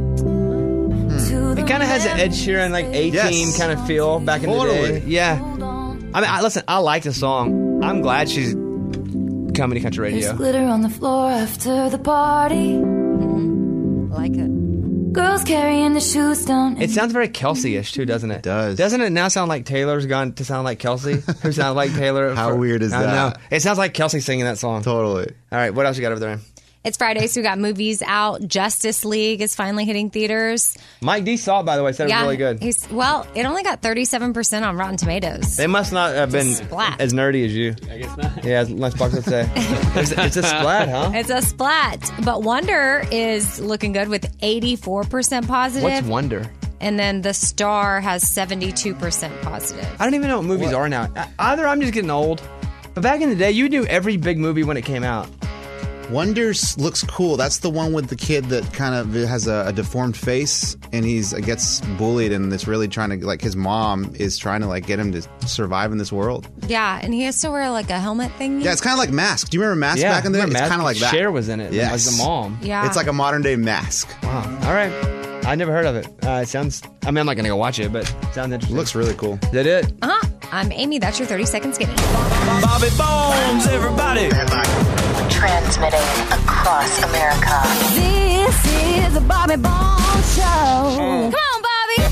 Speaker 5: It kind of has an Ed Sheeran, like eighteen
Speaker 11: Yes.
Speaker 5: kind of feel back in the
Speaker 11: Totally.
Speaker 5: day. Yeah. I mean, I, listen, I like the song. I'm glad she's coming to country
Speaker 9: There's
Speaker 5: radio.
Speaker 9: glitter on the floor after the party.
Speaker 4: Like it.
Speaker 9: Girls carrying the shoes down.
Speaker 5: It sounds very Kelsey-ish too, doesn't it? It
Speaker 11: does.
Speaker 5: Doesn't it now sound like Taylor's gone to sound like Kelsey? Who sounds like Taylor?
Speaker 11: How weird is
Speaker 5: I don't
Speaker 11: that?
Speaker 5: know. It sounds like Kelsey singing that song.
Speaker 11: Totally.
Speaker 5: All right, what else you got over there?
Speaker 4: It's Friday, so we got movies out. Justice League is finally hitting theaters.
Speaker 5: Mike D saw it, by the way, said it was really good.
Speaker 4: He's, well, it only got thirty-seven percent on Rotten Tomatoes.
Speaker 5: They must not have been
Speaker 4: splat.
Speaker 5: as nerdy as you. I guess not. Yeah, as Lunchbox would say. it's, it's a splat, huh?
Speaker 4: It's a splat. But Wonder is looking good with eighty-four percent positive.
Speaker 5: What's Wonder?
Speaker 4: And then The Star has seventy-two percent positive.
Speaker 5: I don't even know what movies are now. Either I'm just getting old, but back in the day, you knew every big movie when it came out.
Speaker 11: Wonders looks cool. That's the one with the kid that kind of has a, a deformed face, and he's uh, gets bullied, and it's really trying to like his mom is trying to like get him to survive in this world.
Speaker 4: Yeah, and he has to wear like a helmet thing.
Speaker 11: Yeah, it's kind of like Mask. Do you remember Mask
Speaker 5: Yeah,
Speaker 11: back in the day?
Speaker 5: I
Speaker 11: It's
Speaker 5: remember
Speaker 11: kind of like
Speaker 5: Mask.
Speaker 11: that.
Speaker 5: Cher was in it,
Speaker 11: Yes.
Speaker 5: like the mom.
Speaker 4: Yeah.
Speaker 11: It's like a modern day Mask.
Speaker 5: Wow. All right. I never heard of it. Uh, it sounds. I mean, I'm not gonna go watch it, but it sounds interesting.
Speaker 11: Looks really cool.
Speaker 5: Is that it?
Speaker 4: Uh-huh. I'm Amy. That's your thirty second skinny.
Speaker 2: Bobby Bones, everybody.
Speaker 3: Transmitting across America.
Speaker 9: This is the Bobby Bone Show. Come on,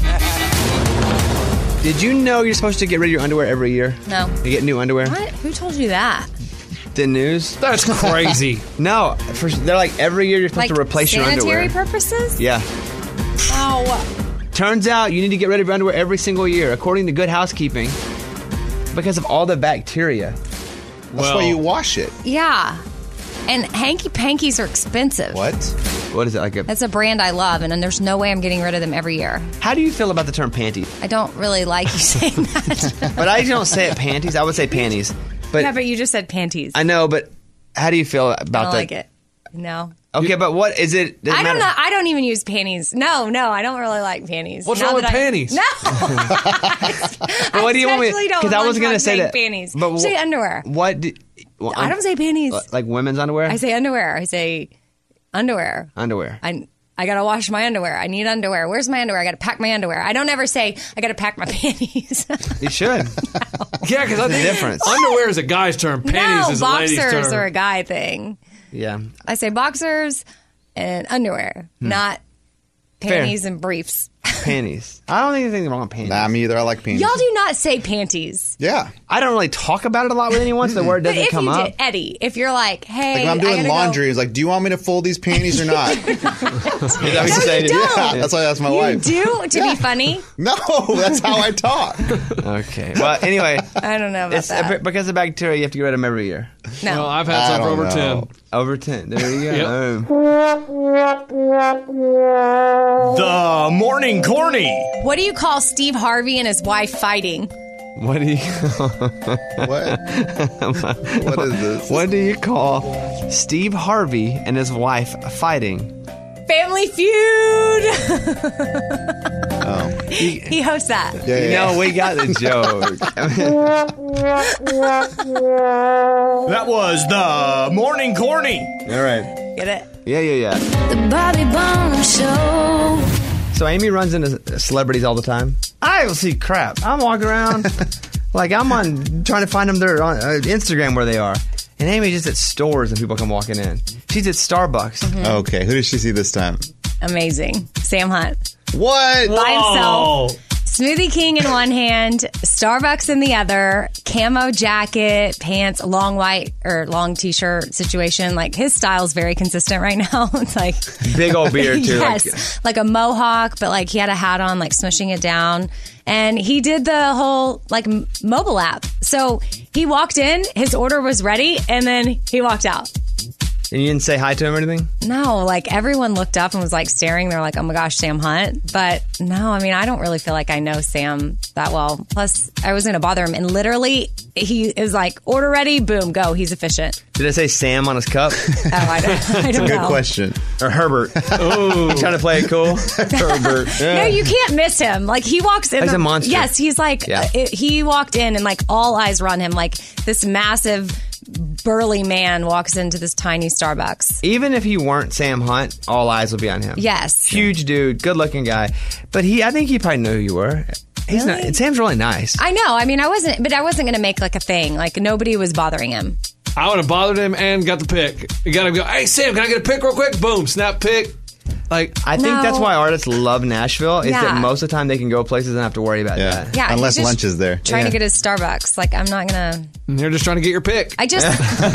Speaker 9: Bobby.
Speaker 5: Did you know you're supposed to get rid of your underwear every year?
Speaker 4: No.
Speaker 5: You get new underwear.
Speaker 4: What? Who told you that?
Speaker 5: The news.
Speaker 10: That's crazy.
Speaker 5: No, for, they're like every year you're supposed
Speaker 4: Like
Speaker 5: to replace your
Speaker 4: sanitary
Speaker 5: underwear.
Speaker 4: purposes?
Speaker 5: Yeah.
Speaker 4: Oh.
Speaker 5: Turns out you need to get rid of your underwear every single year, according to Good Housekeeping, because of all the bacteria.
Speaker 11: That's
Speaker 10: Well-
Speaker 11: why you wash it.
Speaker 4: Yeah. And hanky pankies are expensive.
Speaker 11: What?
Speaker 5: What is it like? A,
Speaker 4: That's a brand I love, and, and there's no way I'm getting rid of them every year.
Speaker 5: how do you feel about the term panties?
Speaker 4: I don't really like you saying that.
Speaker 5: But I don't say it panties. I would say panties. But
Speaker 4: yeah, but you just said panties.
Speaker 5: I know. But how do you feel about
Speaker 4: I don't
Speaker 5: that?
Speaker 4: like it. No.
Speaker 5: Okay, but what is it? doesn't
Speaker 4: I don't
Speaker 5: matter.
Speaker 4: know. I don't even use panties. No, no, I don't really like panties.
Speaker 10: What's
Speaker 4: Now
Speaker 10: wrong with
Speaker 4: that I-
Speaker 10: panties?
Speaker 4: No.
Speaker 5: But what do you want me?
Speaker 4: especially don't
Speaker 5: Because I
Speaker 4: like
Speaker 5: was going to say
Speaker 4: saying
Speaker 5: that.
Speaker 4: panties.
Speaker 5: But
Speaker 4: Say underwear.
Speaker 5: What? Do, well,
Speaker 4: I don't say panties.
Speaker 5: like women's underwear.
Speaker 4: I say underwear. I say underwear.
Speaker 5: underwear.
Speaker 4: I I gotta wash my underwear. I need underwear. Where's my underwear? I gotta pack my underwear. I don't ever say I gotta pack my panties.
Speaker 5: You should.
Speaker 10: Yeah, because I
Speaker 5: The
Speaker 10: think
Speaker 5: difference.
Speaker 10: underwear is a guy's term. Panties
Speaker 4: no,
Speaker 10: is a lady's
Speaker 4: boxers
Speaker 10: term.
Speaker 4: are a guy thing.
Speaker 5: Yeah.
Speaker 4: I say boxers and underwear, not
Speaker 5: Fair.
Speaker 4: panties and briefs.
Speaker 5: Panties. I don't think there's anything wrong with panties.
Speaker 11: Nah, me either. I like panties.
Speaker 4: Y'all do not say panties.
Speaker 11: Yeah.
Speaker 5: I don't really talk about it a lot with anyone, so the word
Speaker 4: But
Speaker 5: doesn't
Speaker 4: if
Speaker 5: come
Speaker 4: you
Speaker 5: up.
Speaker 4: did, Eddie, if you're like, hey,
Speaker 11: Like when I'm
Speaker 4: I
Speaker 11: doing
Speaker 4: gotta
Speaker 11: laundry,
Speaker 4: go.
Speaker 11: it's like, do you want me to fold these panties or not?
Speaker 5: Is that what
Speaker 4: No,
Speaker 5: you're
Speaker 4: you
Speaker 5: saying?
Speaker 4: don't.
Speaker 11: Yeah, that's why I asked my
Speaker 4: You
Speaker 11: wife.
Speaker 4: do to be funny.
Speaker 11: No, that's how I talk.
Speaker 5: Okay. Well, anyway,
Speaker 4: I don't know about
Speaker 5: it's
Speaker 4: that.
Speaker 5: because of bacteria. You have to get rid of them every year.
Speaker 4: No.
Speaker 10: Well, I've had
Speaker 11: I
Speaker 10: some for
Speaker 11: don't
Speaker 10: over
Speaker 11: know.
Speaker 10: ten.
Speaker 5: Over ten. There you go.
Speaker 10: Yep.
Speaker 5: Boom.
Speaker 7: The Morning Corny.
Speaker 4: What do you call Steve Harvey and his wife fighting?
Speaker 5: What do you?
Speaker 11: What? What is this?
Speaker 5: What do you call Steve Harvey and his wife fighting?
Speaker 4: Family Feud.
Speaker 11: Oh.
Speaker 5: He,
Speaker 4: He hosts that.
Speaker 11: Yeah,
Speaker 5: you
Speaker 11: yeah.
Speaker 5: know, we got the joke.
Speaker 7: That was the Morning Corny.
Speaker 5: All right.
Speaker 4: Get it?
Speaker 5: Yeah, yeah, yeah.
Speaker 9: The Bobby Bone Show.
Speaker 5: So Amy runs into celebrities all the time. I don't see crap. I'm walking around. Like, I'm on trying to find them there on uh, Instagram where they are. And Amy just at stores and people come walking in. She's at Starbucks.
Speaker 4: Mhm.
Speaker 11: Okay, who did she see this time?
Speaker 4: Amazing. Sam Hunt.
Speaker 11: What?
Speaker 4: By himself. Smoothie King in one hand, Starbucks in the other, camo jacket, pants, long white or long t-shirt situation. Like, his style's very consistent right now. It's like
Speaker 5: big old beard too.
Speaker 4: Yes, like, like a mohawk, but like he had a hat on, like smushing it down. And he did the whole like m- mobile app. So he walked in, his order was ready, and then he walked out.
Speaker 5: And you didn't say hi to him or anything?
Speaker 4: No, like everyone looked up and was like staring. They're like, oh my gosh, Sam Hunt. But no, I mean, I don't really feel like I know Sam that well. Plus, I wasn't going to bother him. And literally, he is like, order ready, boom, go. He's efficient.
Speaker 5: Did it say Sam on his cup?
Speaker 4: Oh, I don't, I don't know.
Speaker 11: question.
Speaker 5: Or Herbert. Ooh. Trying to play it cool? Herbert. Yeah.
Speaker 4: No, you can't miss him. Like, he walks in.
Speaker 5: He's
Speaker 4: the,
Speaker 5: a monster.
Speaker 4: Yes, he's like,
Speaker 5: Yeah.
Speaker 4: uh, it, he walked in and like all eyes were on him. Like, this massive, burly man walks into this tiny Starbucks.
Speaker 5: Even if he weren't Sam Hunt, all eyes will be on him.
Speaker 4: Yes.
Speaker 5: Huge dude, good looking guy. But he, I think he probably knew who you were. He's
Speaker 4: Really?
Speaker 5: not, Sam's really nice.
Speaker 4: I know. I mean, I wasn't, but I wasn't going to make like a thing. Like, nobody was bothering him.
Speaker 10: I would have bothered him and got the pick. You got to go, hey, Sam, can I get a pick real quick? Boom, snap pick. Like,
Speaker 5: I think
Speaker 4: No.
Speaker 5: that's why artists love Nashville, is
Speaker 4: Yeah.
Speaker 5: that most of the time they can go places and not have to worry about
Speaker 11: Yeah.
Speaker 5: that.
Speaker 4: Yeah,
Speaker 11: Unless
Speaker 4: he's just
Speaker 11: lunch is there.
Speaker 4: Trying
Speaker 5: Yeah.
Speaker 4: to get his Starbucks. Like, I'm not going to.
Speaker 10: They're just trying to get your pick.
Speaker 4: I just.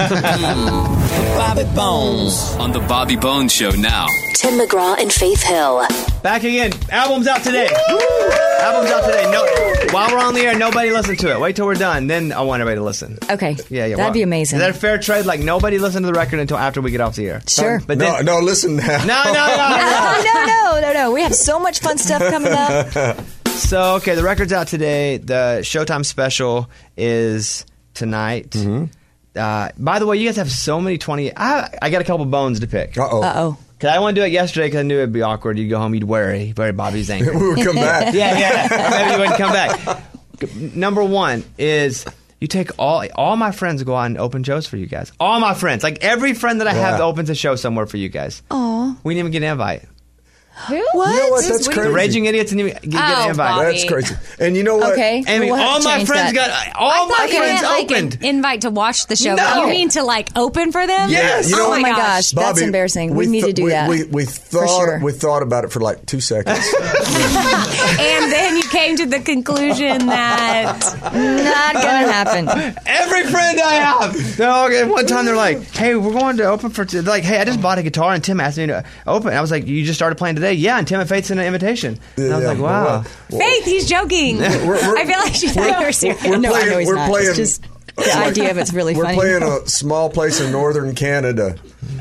Speaker 3: Bobby Bones. On the Bobby Bones Show now.
Speaker 16: Tim McGraw and Faith Hill.
Speaker 5: Back again. Album's out today. Album's out today. No, while we're on the air, nobody listen to it. Wait till we're done. Then I want everybody to listen.
Speaker 17: Okay.
Speaker 5: Yeah, yeah.
Speaker 17: That'd
Speaker 5: well,
Speaker 17: be amazing.
Speaker 5: Is that a fair trade? Like, nobody listen to the record until after we get off the air.
Speaker 17: Sure.
Speaker 5: But
Speaker 18: no,
Speaker 5: then,
Speaker 18: no, listen now.
Speaker 5: No, no, no, no.
Speaker 17: no, no, no, no. We have so much fun stuff coming up.
Speaker 5: So, okay, the record's out today. The Showtime special is tonight.
Speaker 18: Mm-hmm.
Speaker 5: Uh, by the way, you guys have so many twenty. I, I got a couple bones to pick.
Speaker 18: Uh oh.
Speaker 17: Uh oh.
Speaker 5: Cause I want to do it yesterday because I knew it'd be awkward. You'd go home, you'd worry, worry Bobby's angry.
Speaker 18: We would come back.
Speaker 5: yeah, yeah. Maybe you wouldn't come back. Number one is you take all all my friends go out and open shows for you guys. All my friends, like every friend that I have
Speaker 18: Yeah.
Speaker 5: opens a show somewhere for you guys.
Speaker 17: Aw.
Speaker 5: We didn't even get an invite.
Speaker 4: Who?
Speaker 17: What?
Speaker 18: You know what?
Speaker 17: This
Speaker 18: That's
Speaker 17: is weird.
Speaker 18: crazy.
Speaker 5: The Raging Idiots didn't even get, get
Speaker 4: Oh,
Speaker 5: an invite.
Speaker 4: Bobby.
Speaker 18: That's crazy. And you know what?
Speaker 17: Okay.
Speaker 5: Amy,
Speaker 17: We'll have
Speaker 5: all
Speaker 17: to
Speaker 5: my
Speaker 17: change
Speaker 5: friends
Speaker 17: that.
Speaker 5: got all
Speaker 4: I
Speaker 5: my
Speaker 4: thought you
Speaker 5: friends
Speaker 4: meant, like,
Speaker 5: opened.
Speaker 4: an invite to watch the show.
Speaker 5: No.
Speaker 4: You mean to like open for them?
Speaker 5: Yes.
Speaker 18: You know
Speaker 4: oh
Speaker 18: what?
Speaker 4: my
Speaker 17: Oh my gosh, that's
Speaker 18: Bobby,
Speaker 17: embarrassing. We, need
Speaker 18: th-
Speaker 17: to do
Speaker 18: we,
Speaker 17: that.
Speaker 18: We, we
Speaker 17: For
Speaker 18: thought
Speaker 17: sure.
Speaker 18: we thought about it for like two seconds.
Speaker 4: And then you came to the conclusion that
Speaker 17: Not gonna happen.
Speaker 5: Every friend I have. They're all, at one time they're like, hey, we're going to open for, t-. They're like, hey, I just bought a guitar and Tim asked me to open. And I was like, you just started playing today? Yeah, and Tim and Faith sent an invitation. And I was
Speaker 18: Yeah,
Speaker 5: like, wow.
Speaker 18: well, well,
Speaker 4: Faith, he's joking.
Speaker 18: we're- we're-
Speaker 4: I feel like she thought you were serious.
Speaker 18: we're
Speaker 17: No, I
Speaker 18: playing-
Speaker 17: know he's
Speaker 18: we're
Speaker 17: not.
Speaker 18: playing-
Speaker 17: It's just the idea of it's really
Speaker 18: We're
Speaker 17: funny.
Speaker 18: playing a small place in northern Canada.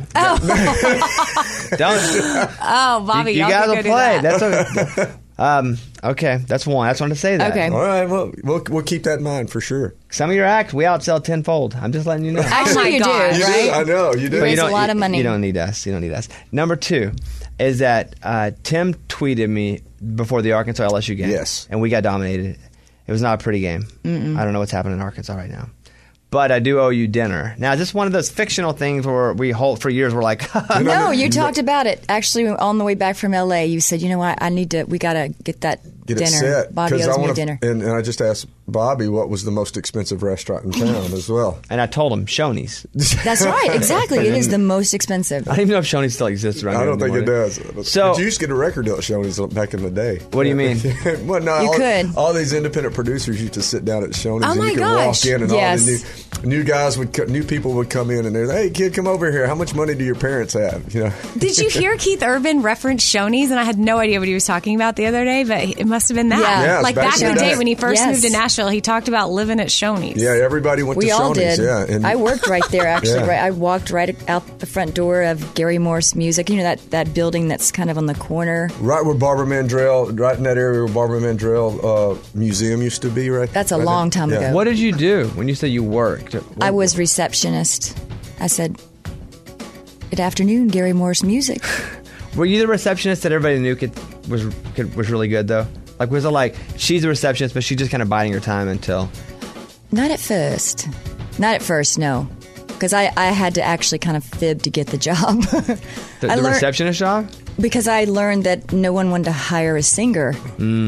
Speaker 5: Don't.
Speaker 4: Oh, Bobby,
Speaker 5: you you
Speaker 4: y'all
Speaker 5: guys
Speaker 4: can
Speaker 5: will
Speaker 4: go do
Speaker 5: play.
Speaker 4: that.
Speaker 5: That's okay. um, okay, that's one. I just wanted to say that.
Speaker 17: Okay.
Speaker 18: All right, well, we'll we'll keep that in mind for sure.
Speaker 5: Some of your acts, we outsell tenfold. I'm just letting you know.
Speaker 17: Actually,
Speaker 4: Oh my
Speaker 17: you
Speaker 4: gosh.
Speaker 17: do,
Speaker 18: You
Speaker 17: right?
Speaker 18: do? I know you do.
Speaker 5: But you
Speaker 17: Raise a
Speaker 5: don't-
Speaker 17: lot of
Speaker 5: you-
Speaker 17: money.
Speaker 5: You don't need us. You don't need us. Number two is that uh, Tim tweeted me before the Arkansas L S U game.
Speaker 18: Yes.
Speaker 5: And we got dominated. It was not a pretty game. Mm-mm. I don't know what's happening in Arkansas right now. But I do owe you dinner. Now, is this one of those fictional things where we hold for years, we're like,
Speaker 17: No, you talked about it. Actually, on the way back from L A, you said, you know what, I need to, we got to get that
Speaker 18: Get
Speaker 17: dinner.
Speaker 18: it set
Speaker 17: Bobby
Speaker 18: because
Speaker 17: owes
Speaker 18: I
Speaker 17: me a
Speaker 18: want
Speaker 17: dinner.
Speaker 18: And, and I just asked Bobby what was the most expensive restaurant in town as well.
Speaker 5: And I told him, Shoney's.
Speaker 17: That's right, exactly. It is the most expensive.
Speaker 5: I don't even know if Shoney's still exists around
Speaker 18: I
Speaker 5: here
Speaker 18: don't think it
Speaker 5: anymore.
Speaker 18: does.
Speaker 5: So-
Speaker 18: but you used to get a record deal at Shoney's back in the day.
Speaker 5: What do you mean?
Speaker 18: well, no,
Speaker 17: You
Speaker 18: all,
Speaker 17: could.
Speaker 18: all these independent producers used to sit down at Shoney's
Speaker 17: Oh
Speaker 18: and
Speaker 17: my
Speaker 18: you could
Speaker 17: gosh.
Speaker 18: walk in and
Speaker 17: Yes.
Speaker 18: all the new, new guys would co- new people would come in and they're like, hey kid, come over here. How much money do your parents have? You know.
Speaker 4: Did you hear Keith Urban reference Shoney's? And I had no idea what he was talking about the other day, but it must have been that.
Speaker 17: Yeah.
Speaker 18: Yeah,
Speaker 4: like
Speaker 18: back
Speaker 4: back
Speaker 18: in
Speaker 4: in
Speaker 18: the
Speaker 4: the day
Speaker 18: day.
Speaker 4: when he first
Speaker 17: Yes.
Speaker 4: moved to Nashville, he talked about living at Shoney's.
Speaker 18: Yeah, everybody went
Speaker 17: We
Speaker 18: to
Speaker 17: all
Speaker 18: Shoney's.
Speaker 17: did.
Speaker 18: Yeah, and
Speaker 17: I worked right there, actually.
Speaker 18: Yeah.
Speaker 17: Right, I walked right out the front door of Gary Morse Music. You know that, that building that's kind of on the corner?
Speaker 18: right where Barbara Mandrell, right in that area where Barbara Mandrell uh, Museum used to be. Right.
Speaker 17: That's a
Speaker 18: right
Speaker 17: long
Speaker 18: there.
Speaker 17: time
Speaker 18: Yeah.
Speaker 17: ago.
Speaker 5: What did you do when you said you worked?
Speaker 17: I was receptionist. I said, good afternoon, Gary Morse Music.
Speaker 5: Were you the receptionist that everybody knew could was could, was really good though? Like was it like she's a receptionist, but she's just kind of biding her time until?
Speaker 17: Not at first. Not at first, no. Because I, I had to actually kind of fib to get the job.
Speaker 5: The,
Speaker 17: I
Speaker 5: the
Speaker 17: learned-
Speaker 5: receptionist job?
Speaker 17: Because I learned that no one wanted to hire a singer.
Speaker 5: Mm.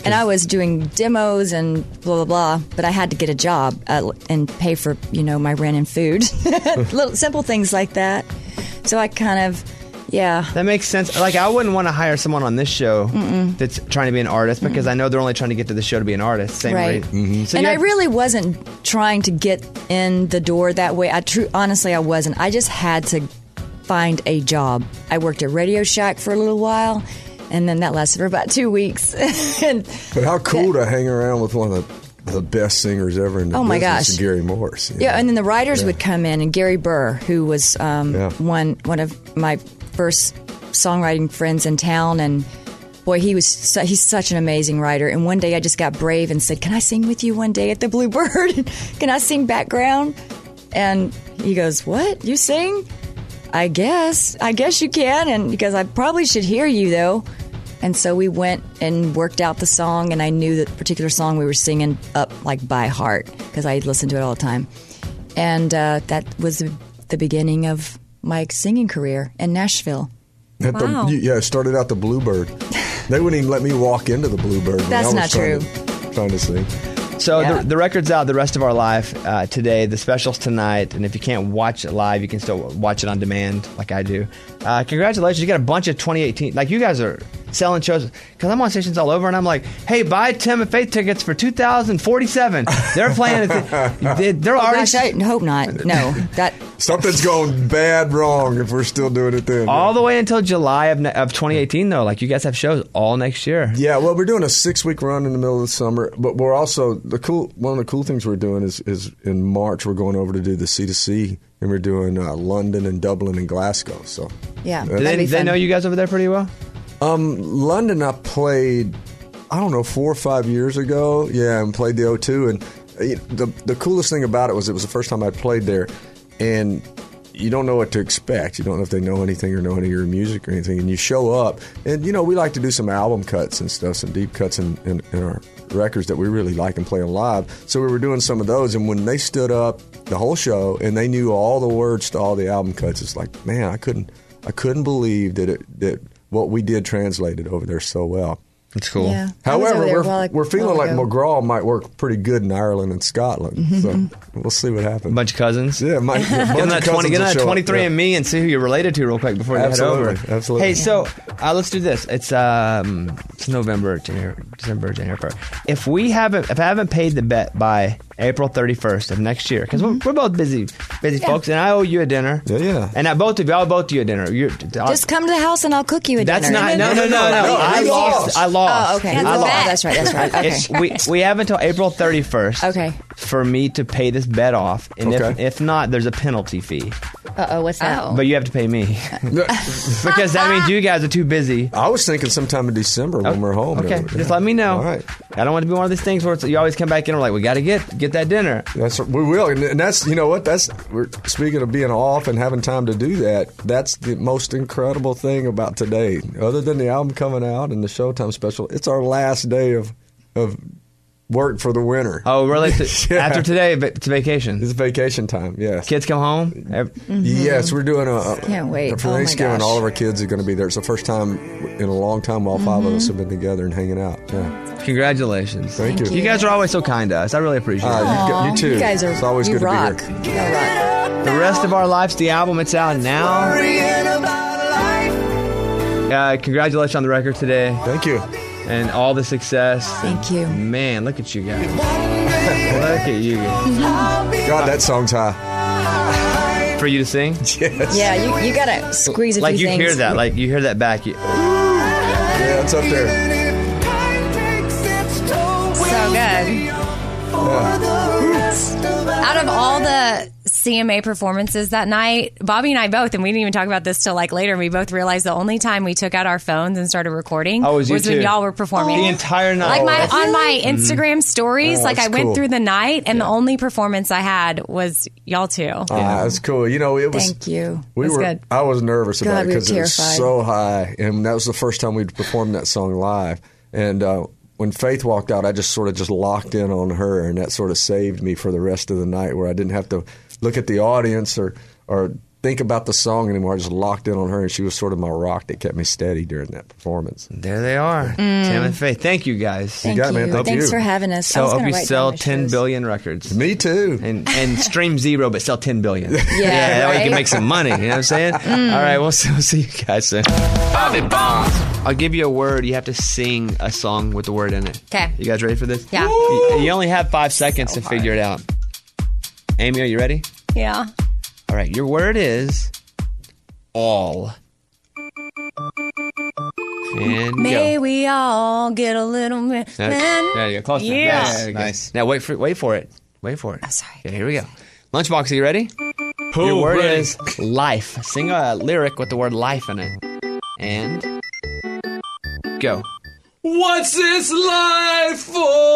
Speaker 17: And I was doing demos and blah, blah, blah, but I had to get a job uh, and pay for, you know, my rent and food. Little simple things like that. So I kind of, yeah.
Speaker 5: That makes sense. Like, I wouldn't want to hire someone on this show
Speaker 17: Mm-mm.
Speaker 5: that's trying to be an artist because I know they're only trying to get to the show to be an artist. Same
Speaker 17: Right.
Speaker 5: rate. Mm-hmm. So
Speaker 17: and
Speaker 5: you
Speaker 17: I
Speaker 5: have-
Speaker 17: really wasn't trying to get in the door that way. I true, honestly, I wasn't. I just had to find a job. I worked at Radio Shack for a little while, and then that lasted for about two weeks. and
Speaker 18: But how cool to hang around with one of the, the best singers ever in the
Speaker 17: Oh, my
Speaker 18: business,
Speaker 17: gosh.
Speaker 18: Gary Morris. you
Speaker 17: yeah,
Speaker 18: know?
Speaker 17: and then the writers
Speaker 18: Yeah.
Speaker 17: would come in, and Gary Burr, who was um,
Speaker 18: Yeah.
Speaker 17: one one of my first songwriting friends in town, and boy, he was su- he's such an amazing writer. And one day I just got brave and said, "Can I sing with you one day at the Bluebird? Can I sing background?" And he goes, "What? You sing?" I guess. I guess you can. And because I probably should hear you, though. And so we went and worked out the song, and I knew that particular song we were singing up like by heart because I listened to it all the time. And uh, that was the, the beginning of my singing career in Nashville.
Speaker 18: At the-
Speaker 17: Wow.
Speaker 18: you- yeah, it started out the Bluebird. They wouldn't even let me walk into the Bluebird. when
Speaker 17: That's
Speaker 18: I was
Speaker 17: not
Speaker 18: trying
Speaker 17: true.
Speaker 18: To, trying to sing.
Speaker 5: So
Speaker 17: Yeah.
Speaker 5: the, the record's out the rest of our life uh, today. The special's tonight. And if you can't watch it live, you can still watch it on demand like I do. Uh, congratulations. You got a bunch of twenty eighteen. Like, you guys are selling shows. Because I'm on stations all over, and I'm like, hey, buy Tim and Faith tickets for two thousand forty-seven. They're playing it. They, they're
Speaker 17: Oh,
Speaker 5: already.
Speaker 17: gosh, I hope not. No. that
Speaker 18: Something's going bad wrong if we're still doing it then.
Speaker 5: all the way until July of, ne- of twenty eighteen, though. Like, you guys have shows all next year.
Speaker 18: Yeah, well, we're doing a six-week run in the middle of the summer, but we're also the cool. One of the cool things we're doing is, is in March we're going over to do the C to C, and we're doing uh, London and Dublin and Glasgow. So
Speaker 17: Yeah.
Speaker 5: Do they, they know you guys over there pretty well?
Speaker 18: Um, London, I played, I don't know, four or five years ago. Yeah, and played the O two. And uh, you know, the the coolest thing about it was it was the first time I played there, and you don't know what to expect. You don't know if they know anything or know any of your music or anything. And you show up, and you know we like to do some album cuts and stuff, some deep cuts in, in, in our records that we really like and play live. So we were doing some of those, and when they stood up the whole show and they knew all the words to all the album cuts, it's like, man, I couldn't, I couldn't believe that it that. what we did translated over there so well.
Speaker 5: It's cool.
Speaker 17: Yeah. I was
Speaker 18: However,
Speaker 17: over there
Speaker 18: we're,
Speaker 17: a while-
Speaker 18: we're feeling
Speaker 17: while
Speaker 18: like
Speaker 17: ago.
Speaker 18: McGraw might work pretty good in Ireland and Scotland.
Speaker 17: Mm-hmm.
Speaker 18: So we'll see what happens.
Speaker 5: Bunch of cousins.
Speaker 18: Yeah, my,
Speaker 5: Get them that twenty. Get them that twenty-three and me, and see who you're related to real quick before you
Speaker 18: Absolutely,
Speaker 5: head over.
Speaker 18: absolutely.
Speaker 5: Hey, so uh, let's do this. It's um, it's November, January, December, January. February. If we haven't, if I haven't paid the bet by April thirty-first of next year, because we're, we're both busy, busy
Speaker 17: Yeah.
Speaker 5: folks, and I owe you a dinner.
Speaker 18: Yeah, yeah.
Speaker 5: And I both of you, I owe both of you a dinner. You're,
Speaker 17: Just come to the house and I'll cook you a
Speaker 5: That's
Speaker 17: dinner.
Speaker 5: not. No, no, no, no.
Speaker 18: No,
Speaker 5: I
Speaker 18: you
Speaker 5: lost.
Speaker 18: lost.
Speaker 5: I lost.
Speaker 17: Oh, okay.
Speaker 5: I
Speaker 17: That's a
Speaker 5: lost.
Speaker 17: bet. That's right, that's right. Okay.
Speaker 5: It's, we we have until April thirty-first.
Speaker 17: Okay.
Speaker 5: For me to pay this bet off, and if
Speaker 18: Okay.
Speaker 5: if not, there's a penalty fee.
Speaker 17: Uh oh, what's that?
Speaker 5: But you have to pay me because that means you guys are too busy.
Speaker 18: I was thinking sometime in December when we're home.
Speaker 5: Okay,
Speaker 18: Yeah.
Speaker 5: just let me know.
Speaker 18: All right.
Speaker 5: I don't want to be one of these things where it's, you always come back in and we're like, we got to get get that dinner.
Speaker 18: That's we will, and, and that's you know what that's. We're speaking of being off and having time to do that. That's the most incredible thing about today. Other than the album coming out and the Showtime special, it's our last day of of work for the winter.
Speaker 5: Oh, really? To-
Speaker 18: Yeah.
Speaker 5: After today, va- it's vacation.
Speaker 18: It's vacation time. Yes.
Speaker 5: Kids come home. Ev-
Speaker 18: Yes, we're doing a. a
Speaker 17: Can't wait.
Speaker 18: For
Speaker 17: Oh, my
Speaker 18: Thanksgiving,
Speaker 17: gosh.
Speaker 18: all of our kids are going to be there. It's the first time in a long time all 5
Speaker 17: Mm-hmm.
Speaker 18: of us have been together and hanging out. Yeah.
Speaker 5: Congratulations.
Speaker 18: Thank you.
Speaker 5: You guys are always so kind to us. I really appreciate
Speaker 18: Uh,
Speaker 5: it.
Speaker 18: you,
Speaker 17: Aw,
Speaker 18: you too.
Speaker 17: You guys are.
Speaker 18: It's always
Speaker 17: you
Speaker 18: good
Speaker 17: rock.
Speaker 18: to be here.
Speaker 17: You rock.
Speaker 5: The rest of our lives, the album, it's out now. Uh, congratulations on the record today.
Speaker 18: Thank you.
Speaker 5: And all the success.
Speaker 17: Thank you.
Speaker 5: Man, look at you guys. Look at you guys.
Speaker 18: God, that song's high.
Speaker 5: For you to sing?
Speaker 18: Yes.
Speaker 17: Yeah, you, you gotta squeeze a
Speaker 5: Like
Speaker 17: few
Speaker 5: you
Speaker 17: things.
Speaker 5: hear that. Like you hear that back. You,
Speaker 18: Yeah, it's up there.
Speaker 4: So good. Out of all the C M A performances that night, Bobby and I both, and we didn't even talk about this till like later, and we both realized the only time we took out our phones and started recording
Speaker 5: Oh, it was you
Speaker 4: when
Speaker 5: too.
Speaker 4: y'all were performing.
Speaker 5: The entire night.
Speaker 4: Like my
Speaker 5: Oh,
Speaker 4: on my Instagram stories,
Speaker 18: Oh,
Speaker 4: like I
Speaker 18: that's
Speaker 4: went
Speaker 18: cool.
Speaker 4: through the night, and the only performance I had was y'all two.
Speaker 18: Ah, that's cool. You know, it was.
Speaker 17: Thank you.
Speaker 18: We
Speaker 4: That's
Speaker 18: were.
Speaker 4: good.
Speaker 18: I was nervous about
Speaker 17: God,
Speaker 18: it
Speaker 17: we were
Speaker 18: because it was
Speaker 17: terrified.
Speaker 18: so high, and that was the first time we'd performed that song live. And uh, when Faith walked out, I just sort of just locked in on her, and that sort of saved me for the rest of the night, where I didn't have to look at the audience or or think about the song anymore. I just locked in on her, and she was sort of my rock that kept me steady during that performance.
Speaker 5: There they are.
Speaker 17: Mm.
Speaker 5: Tim and Faith. Thank you, guys.
Speaker 17: Thank you. Man. Thank Thanks you. for having us.
Speaker 5: So
Speaker 17: I was
Speaker 5: hope
Speaker 17: gonna
Speaker 5: you
Speaker 17: write
Speaker 5: sell
Speaker 17: down my
Speaker 5: ten
Speaker 17: shows.
Speaker 5: billion records.
Speaker 18: Me too.
Speaker 5: And and stream zero, but sell ten billion. Yeah,
Speaker 17: yeah
Speaker 5: that way you
Speaker 17: right?
Speaker 5: can make some money. You know what I'm saying?
Speaker 17: Mm.
Speaker 5: All right, we'll see, we'll see you guys soon. Bobby Bones. I'll give you a word. You have to sing a song with the word in it.
Speaker 4: Okay.
Speaker 5: You guys ready for this?
Speaker 4: Yeah.
Speaker 5: You, you only have five seconds so to figure it out. Amy, are you ready?
Speaker 4: Yeah.
Speaker 5: All right. Your word is all. And
Speaker 4: May
Speaker 5: go.
Speaker 4: we all get a little bit.
Speaker 5: There, there you go. Close enough.
Speaker 4: Yeah.
Speaker 5: There you go.
Speaker 11: Nice.
Speaker 5: Now wait for wait for it. Wait for it.
Speaker 4: Oh, sorry.
Speaker 5: Okay, here we go. Lunchbox, are you ready?
Speaker 10: Oh,
Speaker 5: Your word
Speaker 10: ready.
Speaker 5: is life. Sing a lyric with the word life in it. And go.
Speaker 10: What's this life for?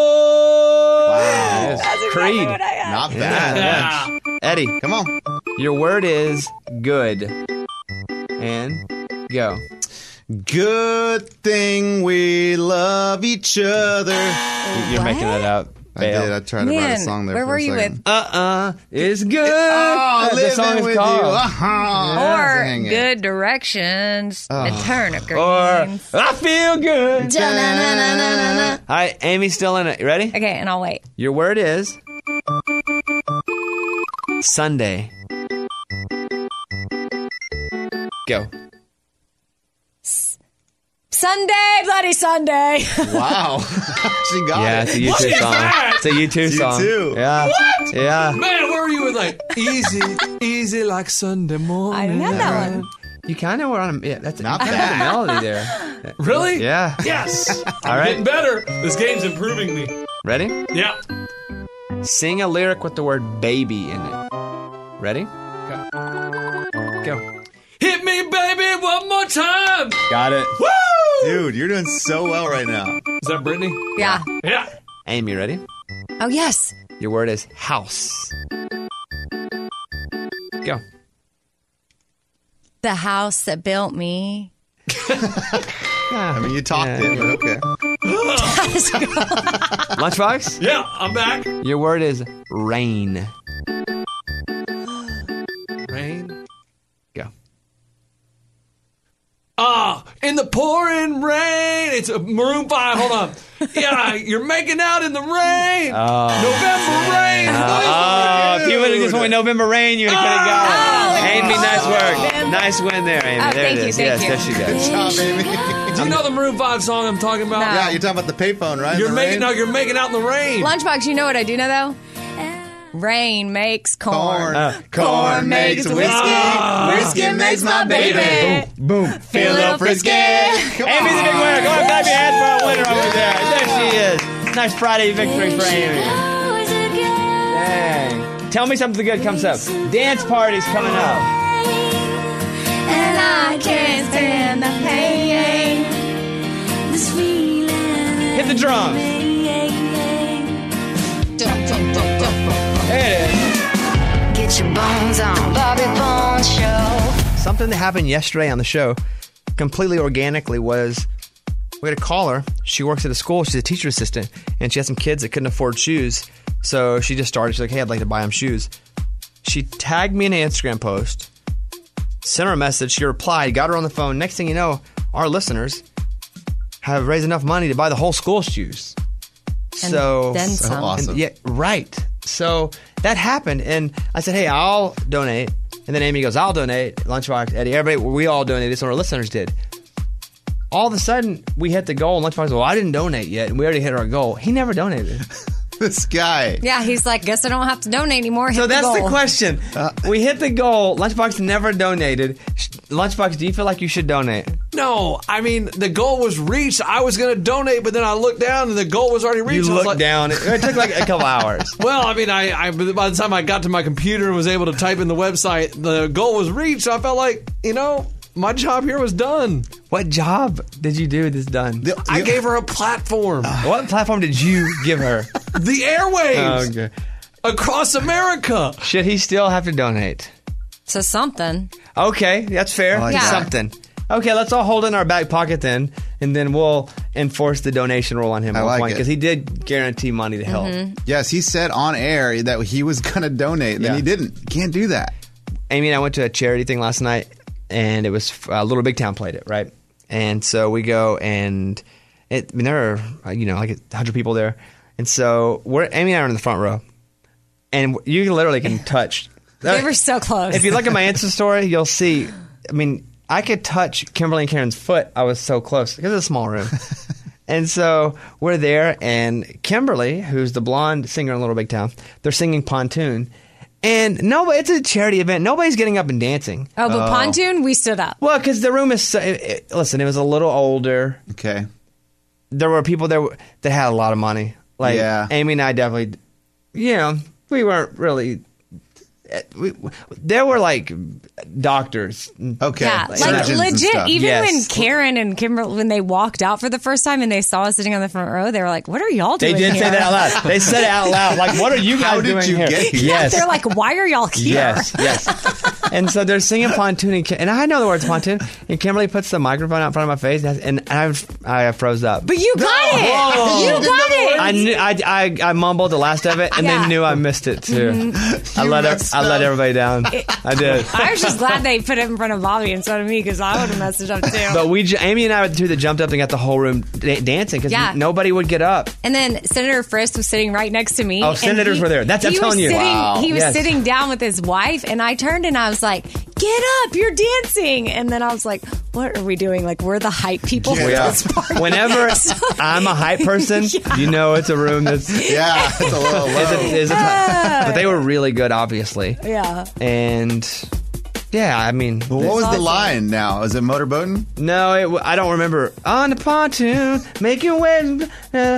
Speaker 5: Wow. Creed.
Speaker 11: Not bad.
Speaker 5: Yeah. Eddie,
Speaker 11: Come on.
Speaker 5: your word is good. And go.
Speaker 11: Good thing we love each other.
Speaker 5: You're making that up.
Speaker 11: I did. I tried to write a
Speaker 4: Man,
Speaker 11: song there
Speaker 4: where
Speaker 11: for
Speaker 4: were
Speaker 11: a
Speaker 4: you
Speaker 11: second.
Speaker 4: with?
Speaker 5: Uh-uh. It's good.
Speaker 11: Oh,
Speaker 5: That's the song
Speaker 11: living
Speaker 5: is
Speaker 11: with
Speaker 5: called.
Speaker 11: you. Uh-huh.
Speaker 4: Or
Speaker 11: Dang it.
Speaker 4: good directions.
Speaker 11: Oh.
Speaker 4: And turn of
Speaker 5: Or
Speaker 4: greens.
Speaker 5: I feel good.
Speaker 4: Da-na-na-na-na-na.
Speaker 5: All right, Amy's still in it. You ready?
Speaker 4: Okay, and I'll wait.
Speaker 5: Your word is Sunday. Go.
Speaker 4: Sunday, bloody Sunday.
Speaker 11: Wow. She got
Speaker 5: Yeah,
Speaker 11: it.
Speaker 5: it's a U
Speaker 10: What
Speaker 5: two
Speaker 10: is
Speaker 5: song.
Speaker 10: that?
Speaker 5: It's a U two
Speaker 11: U
Speaker 5: song.
Speaker 11: two.
Speaker 5: Yeah.
Speaker 10: What?
Speaker 5: Yeah.
Speaker 10: Man, where were you with like easy, easy like Sunday morning?
Speaker 4: I didn't have that one.
Speaker 5: You kind of were on a. Yeah, that's
Speaker 11: Not
Speaker 5: kind of
Speaker 11: bad.
Speaker 5: the melody there.
Speaker 10: Really?
Speaker 5: Yeah.
Speaker 10: Yes.
Speaker 5: All
Speaker 10: I'm
Speaker 5: right.
Speaker 10: getting better. This game's improving me.
Speaker 5: Ready?
Speaker 10: Yeah.
Speaker 5: Sing a lyric with the word baby in it. Ready? Go.
Speaker 10: Hit me, baby, one more time.
Speaker 5: Got it.
Speaker 10: Woo!
Speaker 11: Dude, you're doing so well right now.
Speaker 10: Is that Brittany?
Speaker 4: Yeah.
Speaker 10: Yeah.
Speaker 5: Amy, ready?
Speaker 4: Oh, yes.
Speaker 5: Your word is house. Go.
Speaker 4: The house that built me.
Speaker 11: I mean, you talked
Speaker 5: Yeah.
Speaker 11: it, but okay.
Speaker 5: Lunchbox?
Speaker 10: Yeah, I'm back.
Speaker 5: Your word is rain.
Speaker 10: Rain.
Speaker 5: Go.
Speaker 10: Ah, in the pouring rain. It's a Maroon five. Hold on. Yeah, you're making out in the rain.
Speaker 5: Oh.
Speaker 10: November rain.
Speaker 5: Oh, if you would have just went November rain, you would have could have got it. Amy, nice work. Nice win there, Amy.
Speaker 4: Oh,
Speaker 5: there
Speaker 4: thank
Speaker 5: it
Speaker 4: you,
Speaker 5: is.
Speaker 4: thank
Speaker 5: yes,
Speaker 4: you.
Speaker 5: yes, you
Speaker 11: Good
Speaker 5: got
Speaker 11: job, baby.
Speaker 10: Do you know the Maroon five song I'm talking about?
Speaker 4: No.
Speaker 11: Yeah, you're talking about the payphone, right?
Speaker 10: You're
Speaker 11: In the
Speaker 10: making
Speaker 11: rain?
Speaker 10: no, you're making out in the rain.
Speaker 4: Lunchbox, you know what I do know, though? Rain makes corn.
Speaker 11: Corn.
Speaker 5: Uh,
Speaker 11: corn makes whiskey.
Speaker 10: Ah.
Speaker 11: Whiskey makes my baby.
Speaker 5: Boom.
Speaker 11: Feel a little frisky. Come
Speaker 5: Amy's a big winner. Go on, clap your hands for our winner over there. There she is. Nice Friday victory for Amy. Dang. Tell me something good comes up. Dance party's coming up.
Speaker 9: And I can't stand the pain. This feeling.
Speaker 5: Hit the drums. There it is.
Speaker 9: Get your bones on, Bobby Bones Show.
Speaker 5: Something that happened yesterday on the show, completely organically, was we had a caller. She works at a school. She's a teacher assistant, and she had some kids that couldn't afford shoes. So she just started. She's like, hey, I'd like to buy them shoes. She tagged me in an Instagram post, sent her a message. She replied, got her on the phone. Next thing you know, our listeners have raised enough money to buy the whole school shoes.
Speaker 4: And
Speaker 5: So
Speaker 4: then
Speaker 11: So
Speaker 4: some.
Speaker 11: awesome.
Speaker 5: and- yeah, right. So that happened, and I said, hey, I'll donate. And then Amy goes, I'll donate. Lunchbox, Eddie, everybody, we all donated. So our listeners did. All of a sudden, we hit the goal, and Lunchbox goes, well, I didn't donate yet, and we already hit our goal. He never donated.
Speaker 11: This guy.
Speaker 4: Yeah, he's like, guess I don't have to donate anymore. Hit
Speaker 5: So that's the
Speaker 4: goal.
Speaker 5: question. We hit the goal. Lunchbox never donated. Lunchbox, do you feel like you should donate?
Speaker 10: No, I mean the goal was reached. I was going to donate, but then I looked down and the goal was already reached.
Speaker 5: You
Speaker 10: I was
Speaker 5: looked
Speaker 10: like,
Speaker 5: down. It, it took like a couple hours.
Speaker 10: Well, I mean, I, I by the time I got to my computer and was able to type in the website, the goal was reached. I felt like, you know, my job here was done.
Speaker 5: What job did you do this done?
Speaker 10: I gave her a platform.
Speaker 5: What platform did you give her?
Speaker 10: The airwaves.
Speaker 5: Oh, okay.
Speaker 10: Across America.
Speaker 5: Should he still have to donate?
Speaker 4: To something.
Speaker 5: Okay, that's fair.
Speaker 11: like
Speaker 4: Yeah. that.
Speaker 5: Something. Okay, let's all hold it in our back pocket then, and then we'll enforce the donation rule on him
Speaker 11: I
Speaker 5: at one
Speaker 11: like
Speaker 5: point
Speaker 11: it.
Speaker 5: because he did guarantee money to help.
Speaker 4: Mm-hmm.
Speaker 11: Yes, he said on air that he was going to donate, and then
Speaker 5: Yeah.
Speaker 11: he didn't. You can't do that.
Speaker 5: Amy and I went to a charity thing last night, and it was uh, Little Big Town played it, right? And so we go, and it, I mean, there are, you know, like a hundred people there. And so we're, Amy and I are in the front row, and you literally can touch.
Speaker 4: They were so close.
Speaker 5: If you look at my Insta story, you'll see, I mean, I could touch Kimberly and Karen's foot. I was so close because it's a small room. And so we're there, and Kimberly, who's the blonde singer in Little Big Town, they're singing Pontoon. And no, it's a charity event. Nobody's getting up and dancing.
Speaker 4: Oh, but Pontoon, we stood up.
Speaker 5: Well, because the room is so, it, it, listen, it was a little older.
Speaker 11: Okay.
Speaker 5: There were people there that had a lot of money. Like,
Speaker 11: Yeah.
Speaker 5: Amy and I definitely, you know, we weren't really. We, there were like doctors.
Speaker 11: Okay.
Speaker 4: Yeah, like legit. Even
Speaker 5: Yes.
Speaker 4: when Karen and Kimberly, when they walked out for the first time and they saw us sitting on the front row, they were like, "What are y'all
Speaker 5: They
Speaker 4: doing?"
Speaker 5: did
Speaker 4: here?
Speaker 5: say that out loud. They said it out loud. Like, what are you guys
Speaker 11: How did
Speaker 5: doing
Speaker 11: you
Speaker 5: here?
Speaker 11: get here?
Speaker 4: Yeah,
Speaker 5: Yes.
Speaker 4: they're like, "Why are y'all here?"
Speaker 5: Yes, yes. And so they're singing Pontoon, and, Ki- and I know the words Pontoon. And Kimberly puts the microphone out in front of my face, and, and I, I froze up.
Speaker 4: But you got it.
Speaker 5: Whoa.
Speaker 4: You got it.
Speaker 5: I knew I, I, I mumbled the last of it, and
Speaker 4: Yeah.
Speaker 5: they knew I missed it too.
Speaker 4: Mhm.
Speaker 5: I
Speaker 11: You
Speaker 5: let her,
Speaker 11: messed
Speaker 5: I let
Speaker 11: up.
Speaker 5: everybody down. I did.
Speaker 4: I was just glad they put it in front of Bobby instead of me because I would have messed it up too.
Speaker 5: But we, j- Amy and I were the two that jumped up and got the whole room da- dancing because
Speaker 4: Yeah.
Speaker 5: nobody would get up.
Speaker 4: And then Senator Frist was sitting right next to me.
Speaker 5: Oh,
Speaker 4: and
Speaker 5: senators
Speaker 4: he-
Speaker 5: were there. That's- I'm
Speaker 4: he was
Speaker 5: telling you.
Speaker 4: Sitting,
Speaker 5: Wow.
Speaker 4: He was
Speaker 5: Yes.
Speaker 4: sitting down with his wife, and I turned and I was like, "Get up! You're dancing!" And then I was like, "What are we doing? Like we're the hype people for
Speaker 5: Yeah.
Speaker 4: this party."
Speaker 5: Whenever I'm a hype person, you know it's a room that's
Speaker 11: Yeah, it's a little low.
Speaker 5: It's a- it's a- but they were really good, obviously.
Speaker 4: Yeah.
Speaker 5: And yeah, I mean,
Speaker 11: But what was the line now? Is it motorboating?
Speaker 5: No, it, w- I don't remember. On the pontoon, making waves. Uh,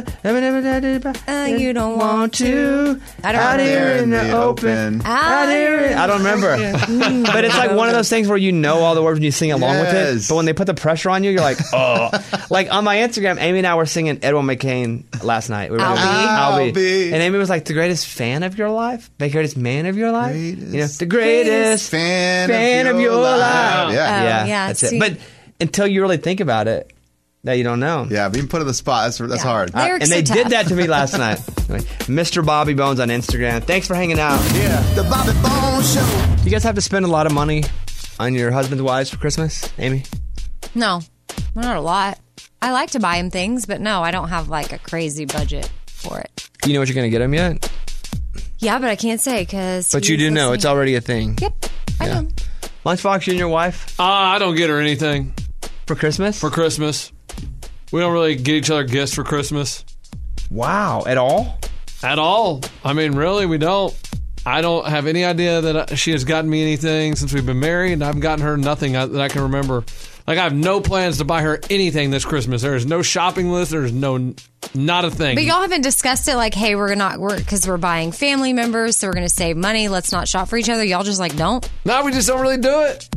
Speaker 4: Uh, you don't want to. I don't
Speaker 5: out
Speaker 4: remember.
Speaker 5: here in the open. Out here. in- I don't remember. But it's like one of those things where you know all the words and you sing along with it.
Speaker 11: Yes.
Speaker 5: But when they put the pressure on you, you're like, oh. Like on my Instagram, Amy and I were singing Edwin McCain last night. We were
Speaker 11: Albie. Albie.
Speaker 5: And Amy was like, the greatest fan of your life? The greatest man of your life? You know, the greatest
Speaker 11: fan,
Speaker 5: fan of your life.
Speaker 11: life. Yeah.
Speaker 4: Oh,
Speaker 5: yeah,
Speaker 4: yeah,
Speaker 5: that's
Speaker 4: see.
Speaker 5: it. But until you really think about it, that you don't know.
Speaker 11: Yeah, being put on the spot, that's, that's hard.
Speaker 5: Uh,
Speaker 4: Lyrics
Speaker 5: and they
Speaker 4: are
Speaker 5: did
Speaker 4: tough.
Speaker 5: that to me last night. Anyway, Mister Bobby Bones on Instagram. Thanks for hanging out.
Speaker 11: Yeah.
Speaker 2: The Bobby Bones Show.
Speaker 5: Do you guys have to spend a lot of money on your husband's wives for Christmas, Amy?
Speaker 4: No, not a lot. I like to buy him things, but no, I don't have like a crazy budget for it.
Speaker 5: Do you know what you're going to get him yet?
Speaker 4: Yeah, but I can't say because.
Speaker 5: But you do know. It's already a thing.
Speaker 4: Yep, I
Speaker 5: Yeah.
Speaker 4: know.
Speaker 5: Lunchbox, you and your wife
Speaker 10: Uh, I don't get her anything
Speaker 5: for Christmas?
Speaker 10: for Christmas. We don't really get each other gifts for Christmas
Speaker 5: Wow, at all?
Speaker 10: at all. I mean, really, we don't. I don't have any idea that she has gotten me anything since we've been married, and I've gotten her nothing that I can remember. Like, I have no plans to buy her anything this Christmas. There is no shopping list. There's no, not a thing.
Speaker 4: But y'all haven't discussed it like, hey, we're not work because we're buying family members, so we're going to save money. Let's not shop for each other. Y'all just like don't.
Speaker 10: No, we just don't really do it.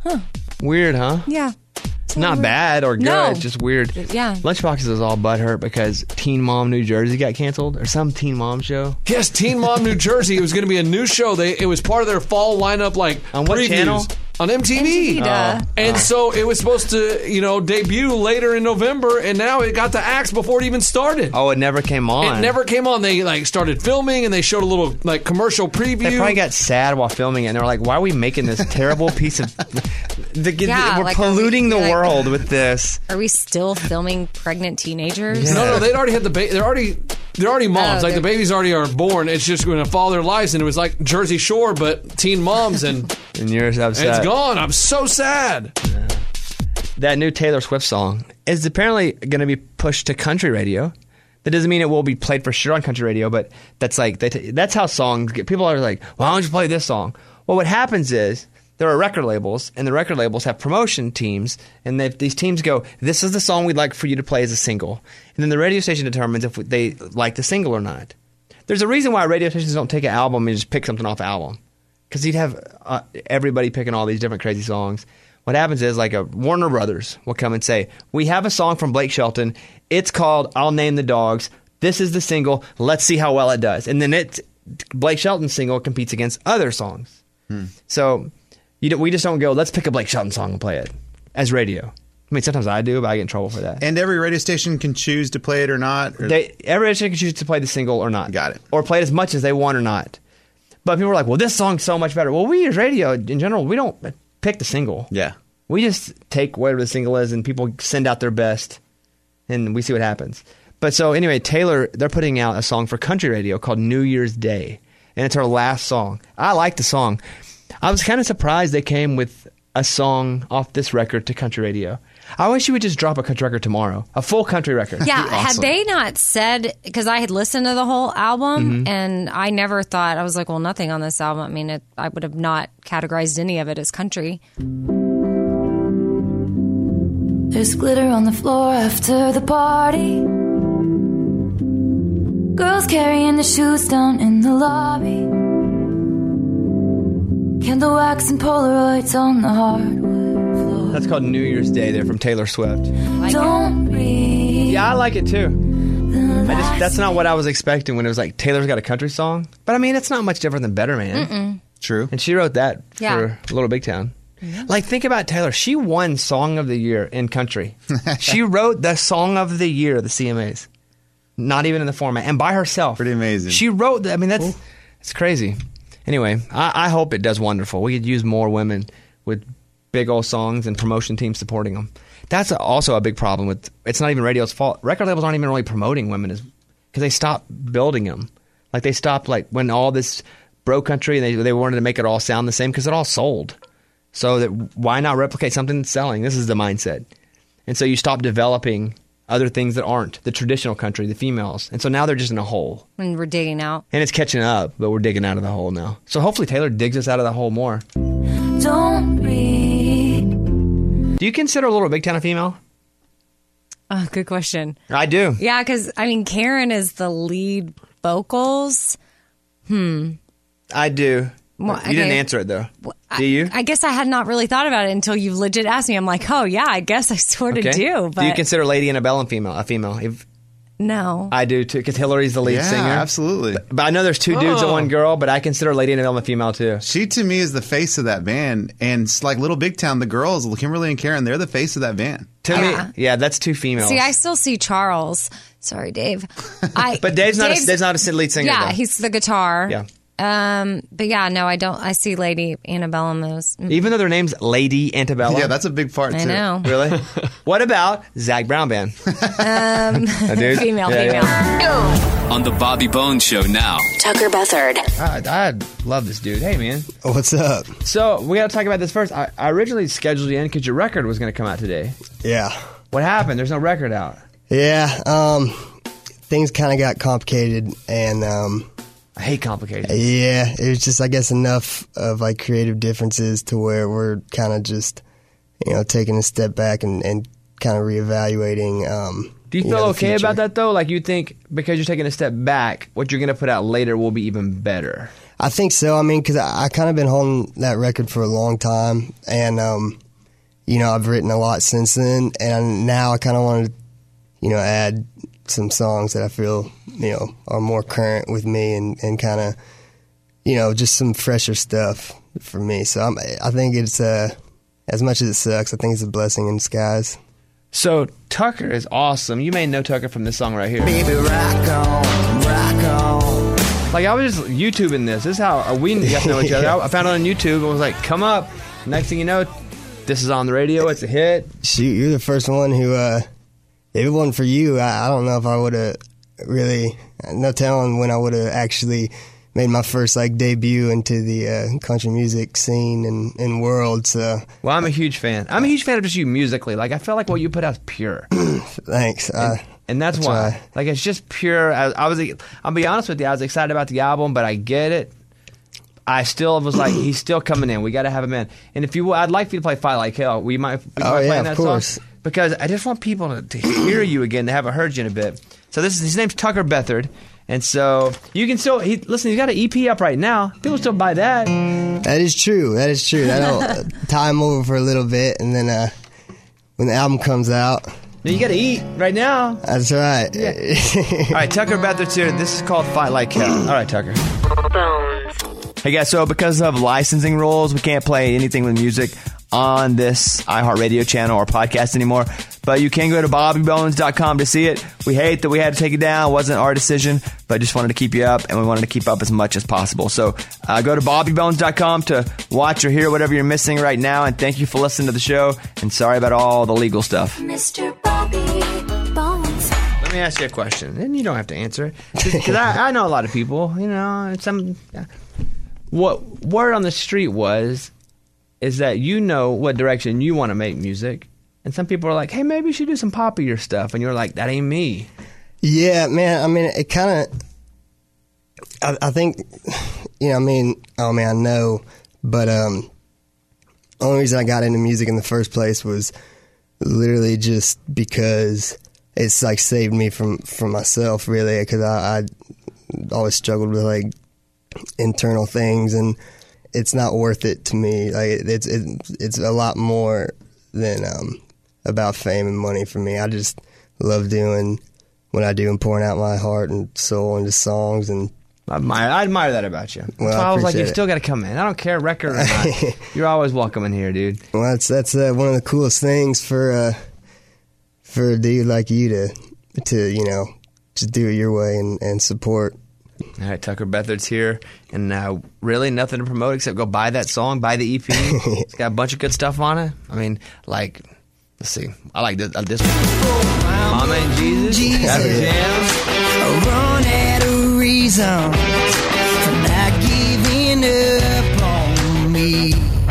Speaker 5: Weird, huh?
Speaker 4: Yeah.
Speaker 5: Not bad or good,
Speaker 4: No.
Speaker 5: just weird.
Speaker 4: Yeah.
Speaker 5: Lunchboxes is all butthurt because Teen Mom New Jersey got canceled or some Teen Mom show.
Speaker 10: Yes, Teen Mom New Jersey. It was going to be a new show. They It was part of their fall lineup, like
Speaker 5: On what
Speaker 10: previews.
Speaker 5: channel?
Speaker 10: On M T V.
Speaker 4: M T V, duh.
Speaker 10: And so it was supposed to, you know, debut later in November, and now it got the axe before it even started.
Speaker 5: Oh, it never came on.
Speaker 10: It never came on. They like started filming, and they showed a little like commercial preview.
Speaker 5: They probably got sad while filming it, and they were like, "Why are we making this terrible piece of? The,
Speaker 4: Yeah,
Speaker 5: we're
Speaker 4: like, are we-
Speaker 5: polluting the
Speaker 4: like-
Speaker 5: world with this."
Speaker 4: Are we still filming pregnant teenagers?
Speaker 5: Yeah.
Speaker 10: No, no, they'd already had the baby. They're already they're already moms.
Speaker 4: Oh,
Speaker 10: like the
Speaker 4: they're-
Speaker 10: babies already are born. It's just going to follow their lives, and it was like Jersey Shore, but teen moms, and,
Speaker 5: And you're
Speaker 10: and
Speaker 5: upset.
Speaker 10: it's gone. I'm so sad.
Speaker 5: That new Taylor Swift song is apparently going to be pushed to country radio. That doesn't mean it will be played for sure on country radio, but that's like they t- that's how songs get. People are like, "Why don't you play this song?" Well, what happens is there are record labels, and the record labels have promotion teams, and they, these teams go, "This is the song we'd like for you to play as a single," and then the radio station determines if they like the single or not. There's a reason why radio stations don't take an album and just pick something off the album, because you'd have uh, everybody picking all these different crazy songs. What happens is, like, a Warner Brothers will come and say, "We have a song from Blake Shelton. It's called I'll Name the Dogs. This is the single. Let's see how well it does." And then it, Blake Shelton's single competes against other songs.
Speaker 11: Hmm.
Speaker 5: So you don't, we just don't go, let's pick a Blake Shelton song and play it as radio. I mean, sometimes I do, but I get in trouble for that.
Speaker 11: And every radio station can choose to play it or not? Or?
Speaker 5: They, every radio station can choose to play the single or not.
Speaker 11: Got it.
Speaker 5: Or play it as much as they want or not. But people were like, well, this song's so much better. Well, we use radio in general. We don't pick the single.
Speaker 11: Yeah.
Speaker 5: We just take whatever the single is and people send out their best and we see what happens. But so anyway, Taylor, they're putting out a song for country radio called New Year's Day. And it's her last song. I like the song. I was kind of surprised they came with a song off this record to country radio. I wish you would just drop a country record tomorrow. A full country record.
Speaker 4: Yeah,
Speaker 5: awesome.
Speaker 4: had they not said, because I had listened to the whole album
Speaker 5: Mhm.
Speaker 4: and I never thought, I was like, well, nothing on this album. I mean, it, I would have not categorized any of it as country.
Speaker 9: There's glitter on the floor after the party. Girls carrying the shoes down in the lobby. Candle wax and Polaroids on the hardwood floor.
Speaker 5: That's called New Year's Day there from Taylor Swift.
Speaker 9: Don't breathe.
Speaker 5: Yeah, I like it too. I just, that's not what I was expecting when it was like Taylor's got a country song. But I mean, it's not much different than Better Man.
Speaker 4: Mm-mm.
Speaker 5: True. And she wrote that
Speaker 4: Yeah.
Speaker 5: for Little Big Town. Like, think about Taylor. She won Song of the Year in country. She wrote the Song of the Year, the C M As. Not even in the format. And by herself. Pretty
Speaker 11: amazing.
Speaker 5: She wrote that. I mean, that's it's crazy. Anyway, I, I hope it does wonderful. We could use more women with big old songs and promotion teams supporting them. That's a, also a big problem with, it's not even radio's fault. Record labels aren't even really promoting women because they stopped building them. Like, they stopped, like, when all this broke country, and they, they wanted to make it all sound the same because it all sold. So that why not replicate something that's selling? This is the mindset. And so you stop developing other things that aren't the traditional country, the females. And so now they're just in a hole.
Speaker 4: And we're digging out.
Speaker 5: And it's catching up, but we're digging out of the hole now. So hopefully Taylor digs us out of the hole more.
Speaker 9: Don't breathe.
Speaker 5: Do you consider Little Big Town a female?
Speaker 4: Oh, good question.
Speaker 5: I do.
Speaker 4: Yeah, because, I mean, Karen is the lead vocals. Hmm.
Speaker 5: I do.
Speaker 4: Well,
Speaker 5: you didn't
Speaker 4: okay.
Speaker 5: answer it, though. Do you?
Speaker 4: I guess I had not really thought about it until you legit asked me. I'm like, oh, yeah, I guess I sort of
Speaker 5: Okay.
Speaker 4: do. But
Speaker 5: Do you consider Lady Annabelle a female? A female? If,
Speaker 4: no.
Speaker 5: I do, too, because Hillary's the lead
Speaker 11: Yeah,
Speaker 5: singer.
Speaker 11: absolutely.
Speaker 5: But, but I know there's two dudes and
Speaker 11: Oh.
Speaker 5: one girl, but I consider Lady Annabelle a female, too.
Speaker 11: She, to me, is the face of that band. And it's like Little Big Town, the girls, Kimberly and Karen, they're the face of that band.
Speaker 5: To me, yeah, that's two females.
Speaker 4: See, I still see Charles. Sorry, Dave. I,
Speaker 5: But Dave's not a- Dave's not a lead singer,
Speaker 4: Yeah,
Speaker 5: though.
Speaker 4: he's the guitar.
Speaker 5: Yeah.
Speaker 4: Um, but yeah, no, I don't. I see Lady Annabelle as
Speaker 5: Even though their name's Lady Antebellum.
Speaker 11: Yeah, that's a big part,
Speaker 4: I
Speaker 11: too.
Speaker 4: know.
Speaker 5: Really? What about Zach Brown Band?
Speaker 4: um,
Speaker 5: A dude?
Speaker 4: female,
Speaker 5: Yeah,
Speaker 4: female.
Speaker 3: On the Bobby Bones Show now.
Speaker 16: Tucker Bethard.
Speaker 5: I, I love this dude. Hey, man.
Speaker 19: What's up?
Speaker 5: So, we got to talk about this first. I, I originally scheduled you in because your record was going to come out today.
Speaker 19: Yeah.
Speaker 5: What happened? There's no record out.
Speaker 19: Yeah. Um, things kind of got complicated, and um,
Speaker 5: I hate complicated.
Speaker 19: Yeah, it was just, I guess, enough of like creative differences to where we're kind of just, you know, taking a step back and, and kind of reevaluating. Um,
Speaker 5: Do you feel
Speaker 19: know, the
Speaker 5: okay
Speaker 19: future.
Speaker 5: about that, though? Like, you think because you're taking a step back, what you're going to put out later will be even better?
Speaker 19: I think so. I mean, because I, I kind of been holding that record for a long time, and um, you know, I've written a lot since then, and now I kind of want to, you know, add some songs that I feel, you know, are more current with me, and, and kind of, you know, just some fresher stuff for me. So I'm, I think it's uh, as much as it sucks, I think it's a blessing in disguise.
Speaker 5: So, Tucker is awesome. You may know Tucker from this song right here.
Speaker 2: Baby, rock on, rock on.
Speaker 5: Like, I was just YouTubing this. This is how we got to know each other. I found it on YouTube and was like, come up. Next thing you know, this is on the radio. It's a hit.
Speaker 19: Shoot, you're the first one who, uh, if it wasn't for you, I, I don't know if I would have really, no telling when I would have actually made my first like debut into the uh, country music scene and, and world. So,
Speaker 5: well, I'm a huge fan. I'm a huge fan of just you musically. Like, I feel like what you put out is pure.
Speaker 19: Thanks.
Speaker 5: And,
Speaker 19: uh,
Speaker 5: and that's, that's why. Right. Like, it's just pure. I, I was, I'll be honest with you, I was excited about the album, but I get it. I still was like, he's still coming in. We got to have him in. And if you, I'd like for you to play Fight Like Hell. We might. We
Speaker 19: oh
Speaker 5: might
Speaker 19: yeah,
Speaker 5: play
Speaker 19: of
Speaker 5: that
Speaker 19: course.
Speaker 5: Song because I just want people to, to hear you again. They haven't heard you in a bit. So this is his name's Tucker Bethard, and so you can still he, listen. He's got an E P up right now. People still buy that.
Speaker 19: That is true. That is true. That'll tie him over for a little bit, and then uh, when the album comes out.
Speaker 5: Now you got to eat right now.
Speaker 19: That's right.
Speaker 5: Yeah. All right, Tucker Bethard's here. This is called Fight Like Hell. All right, Tucker. Hey guys, so because of licensing rules, we can't play anything with music on this iHeartRadio channel or podcast anymore. But you can go to bobby bones dot com to see it. We hate that we had to take it down. It wasn't our decision, but just wanted to keep you up, and we wanted to keep up as much as possible. So uh, go to bobby bones dot com to watch or hear whatever you're missing right now. And thank you for listening to the show. And sorry about all the legal stuff.
Speaker 9: Mister Bobby Bones.
Speaker 5: Let me ask you a question, and you don't have to answer it, because I, I know a lot of people. You know, some what word on the street was is that you know what direction you want to make music, and some people are like, "Hey, maybe you should do some poppier stuff," and you're like, "That ain't me."
Speaker 19: Yeah, man. I mean, it kind of. I, I think, you know, I mean, oh man, I know, but um, the only reason I got into music in the first place was literally just because it's like saved me from, from myself, really, because I, I always struggled with like internal things, and it's not worth it to me. Like it's it's it's a lot more than um, about fame and money for me. I just love doing what I do and pouring out my heart and soul into songs. And
Speaker 5: I admire, I admire that about you. That's
Speaker 19: Well,
Speaker 5: why
Speaker 19: I
Speaker 5: I was like, you
Speaker 19: appreciate it.
Speaker 5: still got to come in. I don't care record or not. You're always welcome in here, dude.
Speaker 19: Well, that's that's uh, one of the coolest things for uh, for a dude like you to to you know just do it your way and, and support.
Speaker 5: All right, Tucker Beathard's here, and uh, really nothing to promote except go buy that song, buy the E P. It's got a bunch of good stuff on it. I mean, like, let's see, I like this, uh, this one. Mama and Jesus,
Speaker 2: Jesus.
Speaker 5: That's a jam.
Speaker 2: Run out of reasons for not giving up on me.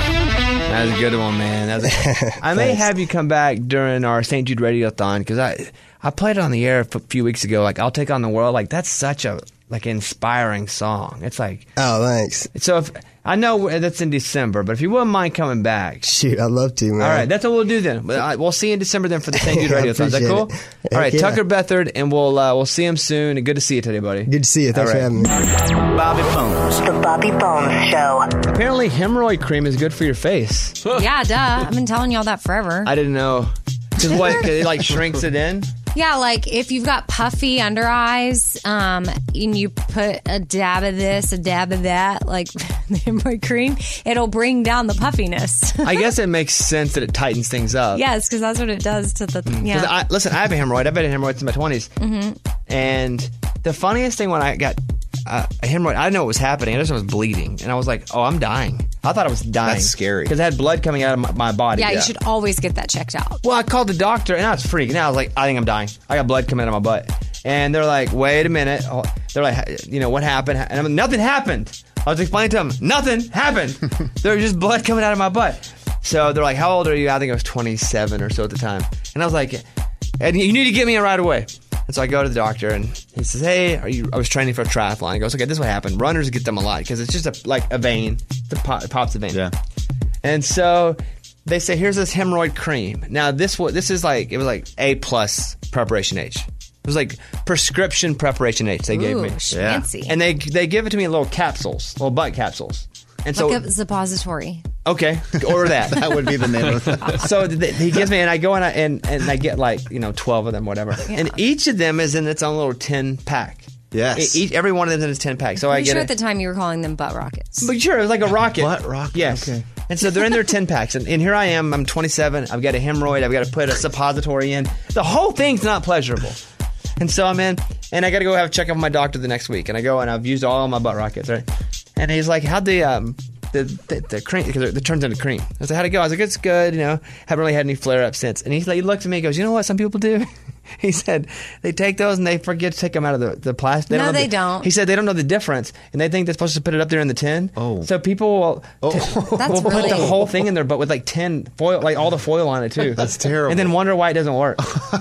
Speaker 5: That was a good one, man. That was a, I may have you come back during our Saint Jude Radiothon, because I I played it on the air a few weeks ago. Like, I'll Take on the World. Like, that's such a like inspiring song. It's like,
Speaker 19: oh, thanks.
Speaker 5: So if I know that's in December, but if you wouldn't mind coming back,
Speaker 19: shoot, I'd love to, man.
Speaker 5: All right, that's what we'll do then. But, uh, We'll see you in December then for the Saint Jude
Speaker 19: I
Speaker 5: Radiothon. Is that
Speaker 19: appreciate
Speaker 5: cool?
Speaker 19: it.
Speaker 5: All right,
Speaker 19: Heck yeah.
Speaker 5: Tucker Beathard, and we'll uh, we'll see him soon. And good to see you today, buddy.
Speaker 19: Good to see you. Thanks
Speaker 5: All
Speaker 19: for
Speaker 5: right.
Speaker 19: having me.
Speaker 3: Bobby Bones. The Bobby Bones Show.
Speaker 5: Apparently, hemorrhoid cream is good for your face.
Speaker 4: Yeah, duh. I've been telling y'all that forever.
Speaker 5: I didn't know. Because what? 'Cause it like shrinks it in?
Speaker 4: Yeah, like if you've got puffy under eyes, um, and you put a dab of this, a dab of that, like the hemorrhoid cream, it'll bring down the puffiness.
Speaker 5: I guess it makes sense that it tightens things up.
Speaker 4: Yes, because that's what it does to the.
Speaker 5: 'Cause
Speaker 4: Yeah.
Speaker 5: I, listen, I have a hemorrhoid. I've had a hemorrhoid since my twenties.
Speaker 4: hmm
Speaker 5: And the funniest thing when I got uh, a hemorrhoid, I didn't know what was happening. I just was bleeding. And I was like, oh, I'm dying. I thought I was dying.
Speaker 11: That's scary.
Speaker 5: Because I had blood coming out of my, my body.
Speaker 4: Yeah, you should always get that checked out.
Speaker 5: Well, I called the doctor, and I was freaking out. I was like, I think I'm dying. I got blood coming out of my butt. And they're like, wait a minute. Oh, they're like, you know, what happened? And I'm like, nothing happened. I was explaining to them, nothing happened. There was just blood coming out of my butt. So they're like, how old are you? I think I was twenty-seven or so at the time. And I was like, and you need to get me in right away. And so I go to the doctor, and he says, hey, are you? I was training for a triathlon. He goes, okay, this is what happened. Runners get them a lot because it's just a, like a vein. The pop, it pops the vein. Yeah. And so they say, here's this hemorrhoid cream. Now, this was, this is like, it was like A plus preparation H. It was like prescription preparation H they gave
Speaker 4: Ooh,
Speaker 5: me.
Speaker 4: fancy.
Speaker 5: And they they give it to me in little capsules, little butt capsules. And so,
Speaker 4: like a suppository.
Speaker 5: okay, order that.
Speaker 11: That would be the name of it.
Speaker 5: So th- he gives me, and I go and I, and, and I get like, you know, twelve of them, whatever.
Speaker 4: Yeah.
Speaker 5: And each of them is in its own little tin pack.
Speaker 11: Yes.
Speaker 5: E- Each, every one of them is in its tin pack. So I
Speaker 4: I'm
Speaker 5: get
Speaker 4: sure
Speaker 5: it.
Speaker 4: at the time you were calling them butt rockets.
Speaker 5: But sure, it was like a rocket.
Speaker 11: Butt rocket,
Speaker 5: Yes.
Speaker 11: okay.
Speaker 5: And so they're in their tin packs. And, and here I am. I'm twenty-seven. I've got a hemorrhoid. I've got to put a suppository in. The whole thing's not pleasurable. And so I'm in. And I got to go have a checkup with my doctor the next week. And I go and I've used all my butt rockets, right? And he's like, how'd the, um, the, the, the cream, because it turns into cream. I said, how'd it go? I was like, it's good. You know, haven't really had any flare ups since. And he's like, he looks at me and goes, you know what some people do? He said they take those and they forget to take them out of the, the plastic.
Speaker 4: No,
Speaker 5: know
Speaker 4: they
Speaker 5: the-
Speaker 4: don't.
Speaker 5: He said they don't know the difference, and they think they're supposed to put it up there in the tin. Oh, so people will,
Speaker 11: Oh.
Speaker 5: t-
Speaker 4: That's
Speaker 5: will put
Speaker 4: really-
Speaker 5: the whole thing in there, but with like tin foil, like all the foil on it too.
Speaker 11: That's terrible.
Speaker 5: And then wonder why it doesn't work.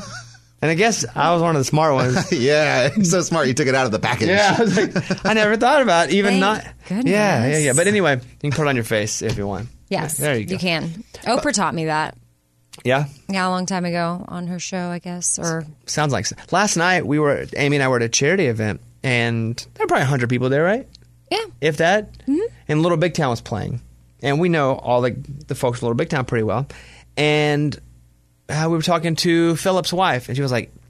Speaker 5: And I guess I was one of the smart ones.
Speaker 11: Yeah, it's so smart. You took it out of the package.
Speaker 5: Yeah, I was like, I never thought about it, even
Speaker 4: Thank
Speaker 5: not.
Speaker 4: goodness.
Speaker 5: Yeah, yeah, yeah. But anyway, you can put it on your face if you want.
Speaker 4: Yes,
Speaker 5: There you go.
Speaker 4: You can. Oprah taught me that.
Speaker 5: Yeah.
Speaker 4: Yeah, a long time ago on her show, I guess. Or
Speaker 5: Sounds like last night we were Amy and I were at a charity event, and there were probably a hundred people there, right?
Speaker 4: Yeah,
Speaker 5: if that. Mm-hmm. And Little Big Town was playing, and we know all the the folks in Little Big Town pretty well. And uh, we were talking to Philip's wife, and she was like,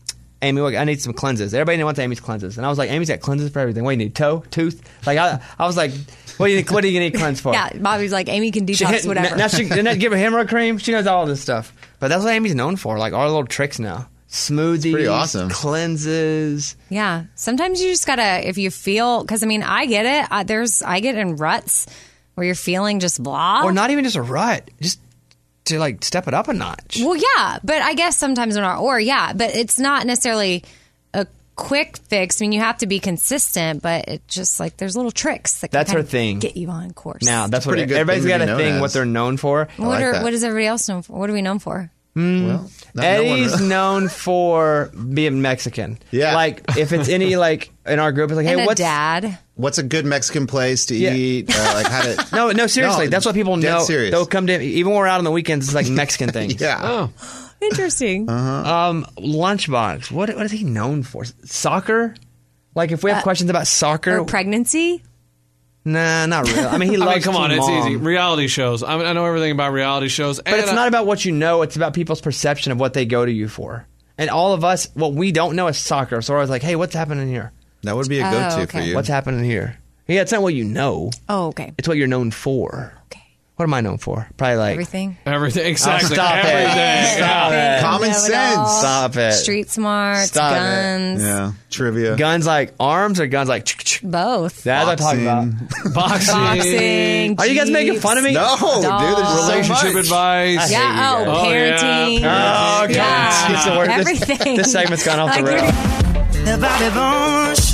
Speaker 5: Amy, look, I need some cleanses. Everybody wants Amy's cleanses. And I was like, Amy's got cleanses for everything. What do you need? Toe? Tooth? Like, I, I was like, what do you need, what do you need cleanse for?
Speaker 4: Yeah, Bobby's like, Amy can
Speaker 5: She
Speaker 4: detox
Speaker 5: hit-
Speaker 4: whatever.
Speaker 5: Now she didn't give her hemorrhoid cream. She knows all this stuff. But that's what Amy's known for. Like, our little tricks now. Smoothies.
Speaker 11: pretty awesome.
Speaker 5: Cleanses.
Speaker 4: Yeah. Sometimes you just gotta, if you feel, because I mean, I get it. I, there's, I get in ruts where you're feeling just blah.
Speaker 5: Or not even just a rut. Just to, like, step it up a notch.
Speaker 4: Well, yeah, but I guess sometimes they're not. Or yeah, but it's not necessarily a quick fix. I mean, you have to be consistent, but it just like there's little tricks that can
Speaker 5: That's her
Speaker 4: kind of
Speaker 5: thing.
Speaker 4: get you on course.
Speaker 5: Now, that's what
Speaker 11: pretty good
Speaker 5: everybody's
Speaker 11: thing to
Speaker 5: got
Speaker 11: be
Speaker 5: a
Speaker 11: known
Speaker 5: thing,
Speaker 11: as.
Speaker 5: what they're known for.
Speaker 4: what are what is everybody else known for? What are we known for?
Speaker 5: Mm.
Speaker 11: Well, not- no one
Speaker 5: Eddie's
Speaker 11: really-
Speaker 5: known for being Mexican.
Speaker 11: Yeah.
Speaker 5: Like, if it's any, like, in our group, it's like, hey,
Speaker 4: and a
Speaker 5: what's...
Speaker 4: dad.
Speaker 11: What's a good Mexican place to
Speaker 5: Yeah.
Speaker 11: eat? Uh, like how to?
Speaker 5: No, no, seriously.
Speaker 11: No,
Speaker 5: that's what people
Speaker 11: dead
Speaker 5: know.
Speaker 11: serious.
Speaker 5: They'll come to, even when we're out on the weekends, it's like Mexican things.
Speaker 11: Yeah.
Speaker 10: Oh.
Speaker 4: Interesting.
Speaker 5: Um, Lunchbox. What, what is he known for? Soccer? Like, if we have
Speaker 4: Uh,
Speaker 5: questions about soccer...
Speaker 4: Or pregnancy.
Speaker 5: Nah, not really. I mean, he
Speaker 10: I
Speaker 5: loves
Speaker 10: mean, come on,
Speaker 5: Teen
Speaker 10: it's
Speaker 5: Mom.
Speaker 10: easy. Reality shows. I, mean, I know everything about reality shows.
Speaker 5: But it's not about what you know. It's about people's perception of what they go to you for. And all of us, what we don't know is soccer. So I was like, hey, what's happening here?
Speaker 11: That would be a
Speaker 4: Oh,
Speaker 11: go-to
Speaker 4: okay.
Speaker 11: for you.
Speaker 5: What's happening here? Yeah, it's not what you know.
Speaker 4: Oh, okay.
Speaker 5: It's what you're known for.
Speaker 4: Okay.
Speaker 5: What am I known for? Probably like...
Speaker 4: Everything.
Speaker 10: Everything. Exactly.
Speaker 5: Oh, stop it.
Speaker 10: Everything.
Speaker 5: Stop it.
Speaker 11: Common
Speaker 4: Know it all.
Speaker 11: sense.
Speaker 5: Stop it.
Speaker 4: Street smarts,
Speaker 5: Stop it.
Speaker 4: guns,
Speaker 11: Yeah, trivia.
Speaker 5: Guns like arms or guns like...
Speaker 4: both.
Speaker 5: That's what I'm talking
Speaker 11: Boxing.
Speaker 5: about.
Speaker 10: Boxing.
Speaker 4: Boxing.
Speaker 5: Are you guys making
Speaker 4: Jeeps.
Speaker 5: fun of me?
Speaker 11: No, dude, there's so
Speaker 10: Relationship
Speaker 11: much.
Speaker 10: advice.
Speaker 5: I hate
Speaker 4: Yeah.
Speaker 5: you
Speaker 4: Oh,
Speaker 5: guys.
Speaker 10: Oh, yeah.
Speaker 4: parenting.
Speaker 5: Oh, okay.
Speaker 4: Yeah.
Speaker 5: It's the word. This-
Speaker 4: Everything.
Speaker 5: This, segment's gone off the
Speaker 4: Like,
Speaker 5: rails.
Speaker 2: The Bobby Bones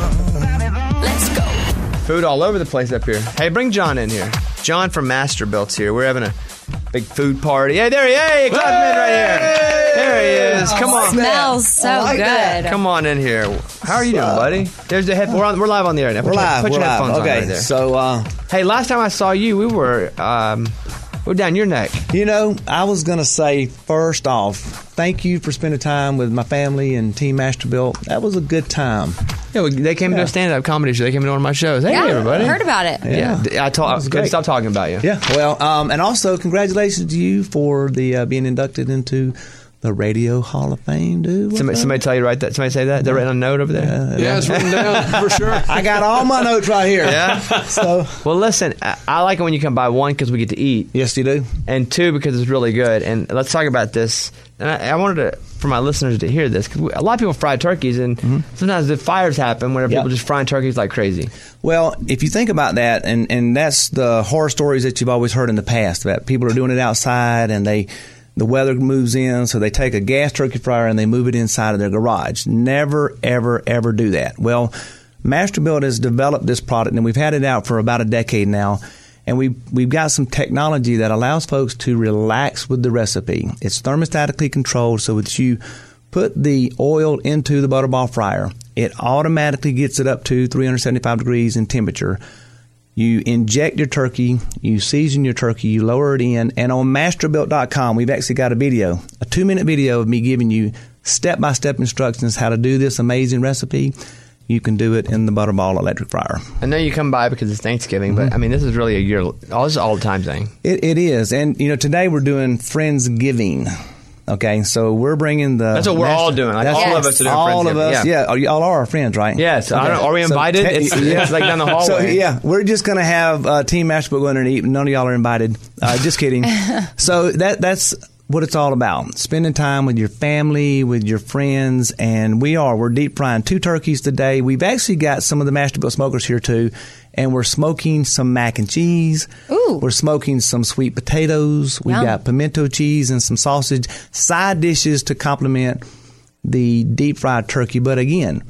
Speaker 2: Show.
Speaker 9: Let's go.
Speaker 5: Food all over the place up here. Hey, bring John in here. John from Masterbuilt here. We're having a big food party. Hey, there he is. Hey, clap him in right here. There he is. Come on.
Speaker 4: Smells so good.
Speaker 5: Come on in here. How are you doing, buddy? There's the head. We're on. We're live on the air now. Put
Speaker 20: We're
Speaker 5: your,
Speaker 20: live.
Speaker 5: Put
Speaker 20: We're
Speaker 5: your
Speaker 20: live.
Speaker 5: headphones on
Speaker 20: Okay.
Speaker 5: right there.
Speaker 20: So, uh,
Speaker 5: Hey, last time I saw you, we were um, we were down your neck.
Speaker 20: you know, I was going to say first off, thank you for spending time with my family and Team Masterbuilt. That was a good time.
Speaker 5: Yeah, they came to
Speaker 20: Yeah.
Speaker 5: a stand-up comedy show. They came to one of my shows. Hey,
Speaker 4: Yeah,
Speaker 5: everybody.
Speaker 4: heard about it.
Speaker 5: Yeah, I told. I
Speaker 20: was
Speaker 5: couldn't
Speaker 20: great.
Speaker 5: stop talking about you.
Speaker 20: Yeah. Well, um, and also congratulations to you for the uh, being inducted into the Radio Hall of Fame, dude. What's
Speaker 5: Somebody,
Speaker 20: up?
Speaker 5: somebody tell you right that. Somebody say that. They're writing on a note over there.
Speaker 20: Uh,
Speaker 10: Yeah, it's written down for sure.
Speaker 20: I got all my notes right here.
Speaker 5: Yeah.
Speaker 20: So,
Speaker 5: Well, listen, I, I like it when you come by, one, because we get to eat,
Speaker 20: yes, you do.
Speaker 5: and two, because it's really good. And let's talk about this. And I, I wanted to, for my listeners to hear this, because a lot of people fry turkeys, and sometimes the fires happen where
Speaker 20: Yep.
Speaker 5: people just frying turkeys like crazy.
Speaker 20: Well, if you think about that, and, and that's the horror stories that you've always heard in the past about people are doing it outside and they the weather moves in, so they take a gas turkey fryer and they move it inside of their garage. Never, ever, ever do that. Well, Masterbuilt has developed this product, and we've had it out for about a decade now. And we've, we've got some technology that allows folks to relax with the recipe. It's thermostatically controlled, so that you put the oil into the Butterball fryer, it automatically gets it up to three hundred seventy-five degrees in temperature. You inject your turkey, you season your turkey, you lower it in, and on masterbuilt dot com, we've actually got a video, a two-minute video of me giving you step-by-step instructions how to do this amazing recipe. You can do it in the Butterball electric fryer.
Speaker 5: I know you come by because it's Thanksgiving, but I mean, this is really a year, all this is all the time thing.
Speaker 20: It, it is. And, you know, today we're doing Friendsgiving. Okay, so we're bringing the...
Speaker 5: That's what we're all doing. Like,
Speaker 20: That's-
Speaker 5: all of us are doing
Speaker 20: All of
Speaker 5: Friendsgiving.
Speaker 20: us,
Speaker 5: Yeah.
Speaker 20: yeah. Are you, all are our friends, right?
Speaker 5: Yes. I don't- are we invited?
Speaker 20: te-
Speaker 5: It's- it's like down the hallway.
Speaker 20: So, yeah, we're just going to have uh, Team Masterbuilt go in there and eat. None of y'all are invited. Uh, just kidding. So that that's what it's all about. Spending time with your family, with your friends, and we are. We're deep frying two turkeys today. We've actually got some of the Masterbuilt smokers here, too, and we're smoking some mac and cheese.
Speaker 4: Ooh.
Speaker 20: We're smoking some sweet potatoes. We've
Speaker 4: Yum.
Speaker 20: got pimento cheese and some sausage. Side dishes to complement the deep fried turkey. But again,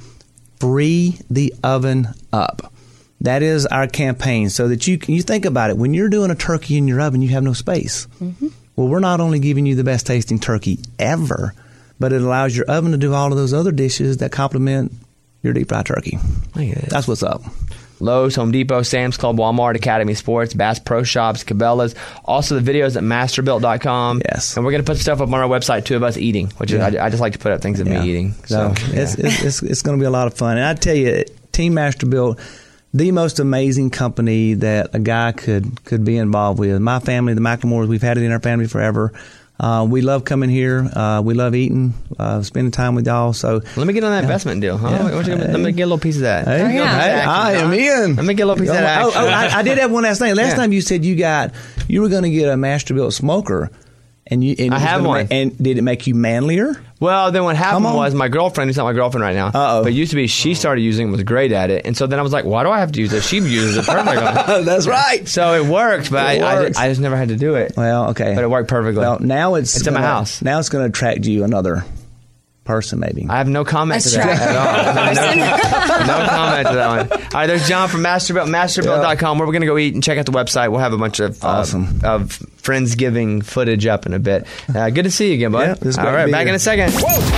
Speaker 20: free the oven up. That is our campaign, so that you you think about it. When you're doing a turkey in your oven, you have no space.
Speaker 4: Mm-hmm.
Speaker 20: Well, we're not only giving you the best tasting turkey ever, but it allows your oven to do all of those other dishes that complement your deep fried turkey. That's what's up.
Speaker 5: Lowe's, Home Depot, Sam's Club, Walmart, Academy Sports, Bass Pro Shops, Cabela's. Also the videos at masterbuilt dot com.
Speaker 20: Yes.
Speaker 5: And we're going to put stuff up on our website, too, of us eating, which
Speaker 20: Yeah.
Speaker 5: is, I, I just like to put up things of
Speaker 20: Yeah.
Speaker 5: me eating.
Speaker 20: So,
Speaker 5: So,
Speaker 20: it's,
Speaker 5: yeah.
Speaker 20: it's, it's, it's going to be a lot of fun. And I tell you, Team Masterbuilt, the most amazing company that a guy could, could be involved with. My family, the McLemores, we've had it in our family forever. Uh, we love coming here. Uh, we love eating, uh, spending time with y'all. So
Speaker 5: let me get on that investment deal. Huh?
Speaker 20: Yeah.
Speaker 5: What you gonna- Let me get a little piece of that.
Speaker 20: Hey,
Speaker 5: Let me get a little piece of
Speaker 20: hey,
Speaker 5: action,
Speaker 20: I am
Speaker 5: huh?
Speaker 20: in.
Speaker 5: Let me get a little piece of that
Speaker 20: Oh,
Speaker 5: action.
Speaker 20: oh, I, I did have one last thing. Last
Speaker 5: Yeah.
Speaker 20: time you said you got you were going to get a Masterbuilt smoker, and you and
Speaker 5: I
Speaker 20: it was
Speaker 5: have
Speaker 20: gonna
Speaker 5: one.
Speaker 20: ma- and did it make you manlier?
Speaker 5: Well, then what happened
Speaker 20: Come on.
Speaker 5: was my girlfriend, who's not my girlfriend right now, Uh-oh. but used to be, she started using it, was great at it. And so then I was like, why do I have to use it? She uses it perfectly.
Speaker 20: That's right.
Speaker 5: So it works, but
Speaker 20: It
Speaker 5: I, I,
Speaker 20: works.
Speaker 5: I just never had to do it.
Speaker 20: Well, okay.
Speaker 5: But it worked perfectly.
Speaker 20: Well, now it's
Speaker 5: It's in my
Speaker 20: gonna-
Speaker 5: house.
Speaker 20: Now it's going to attract you another person, maybe.
Speaker 5: I have no comment to that
Speaker 20: Attract
Speaker 5: at all. No,
Speaker 20: person.
Speaker 5: no comment to that one. All right, there's John from Masterbuilt, masterbuilt dot com, where we're going to go eat and check out the website. We'll have a bunch of
Speaker 20: Awesome.
Speaker 5: uh, of Friendsgiving footage up in a bit. Uh, good to see you again, bud.
Speaker 20: Yeah, it's
Speaker 5: all
Speaker 20: great to
Speaker 5: right,
Speaker 20: be
Speaker 5: back
Speaker 20: here.
Speaker 5: in a second.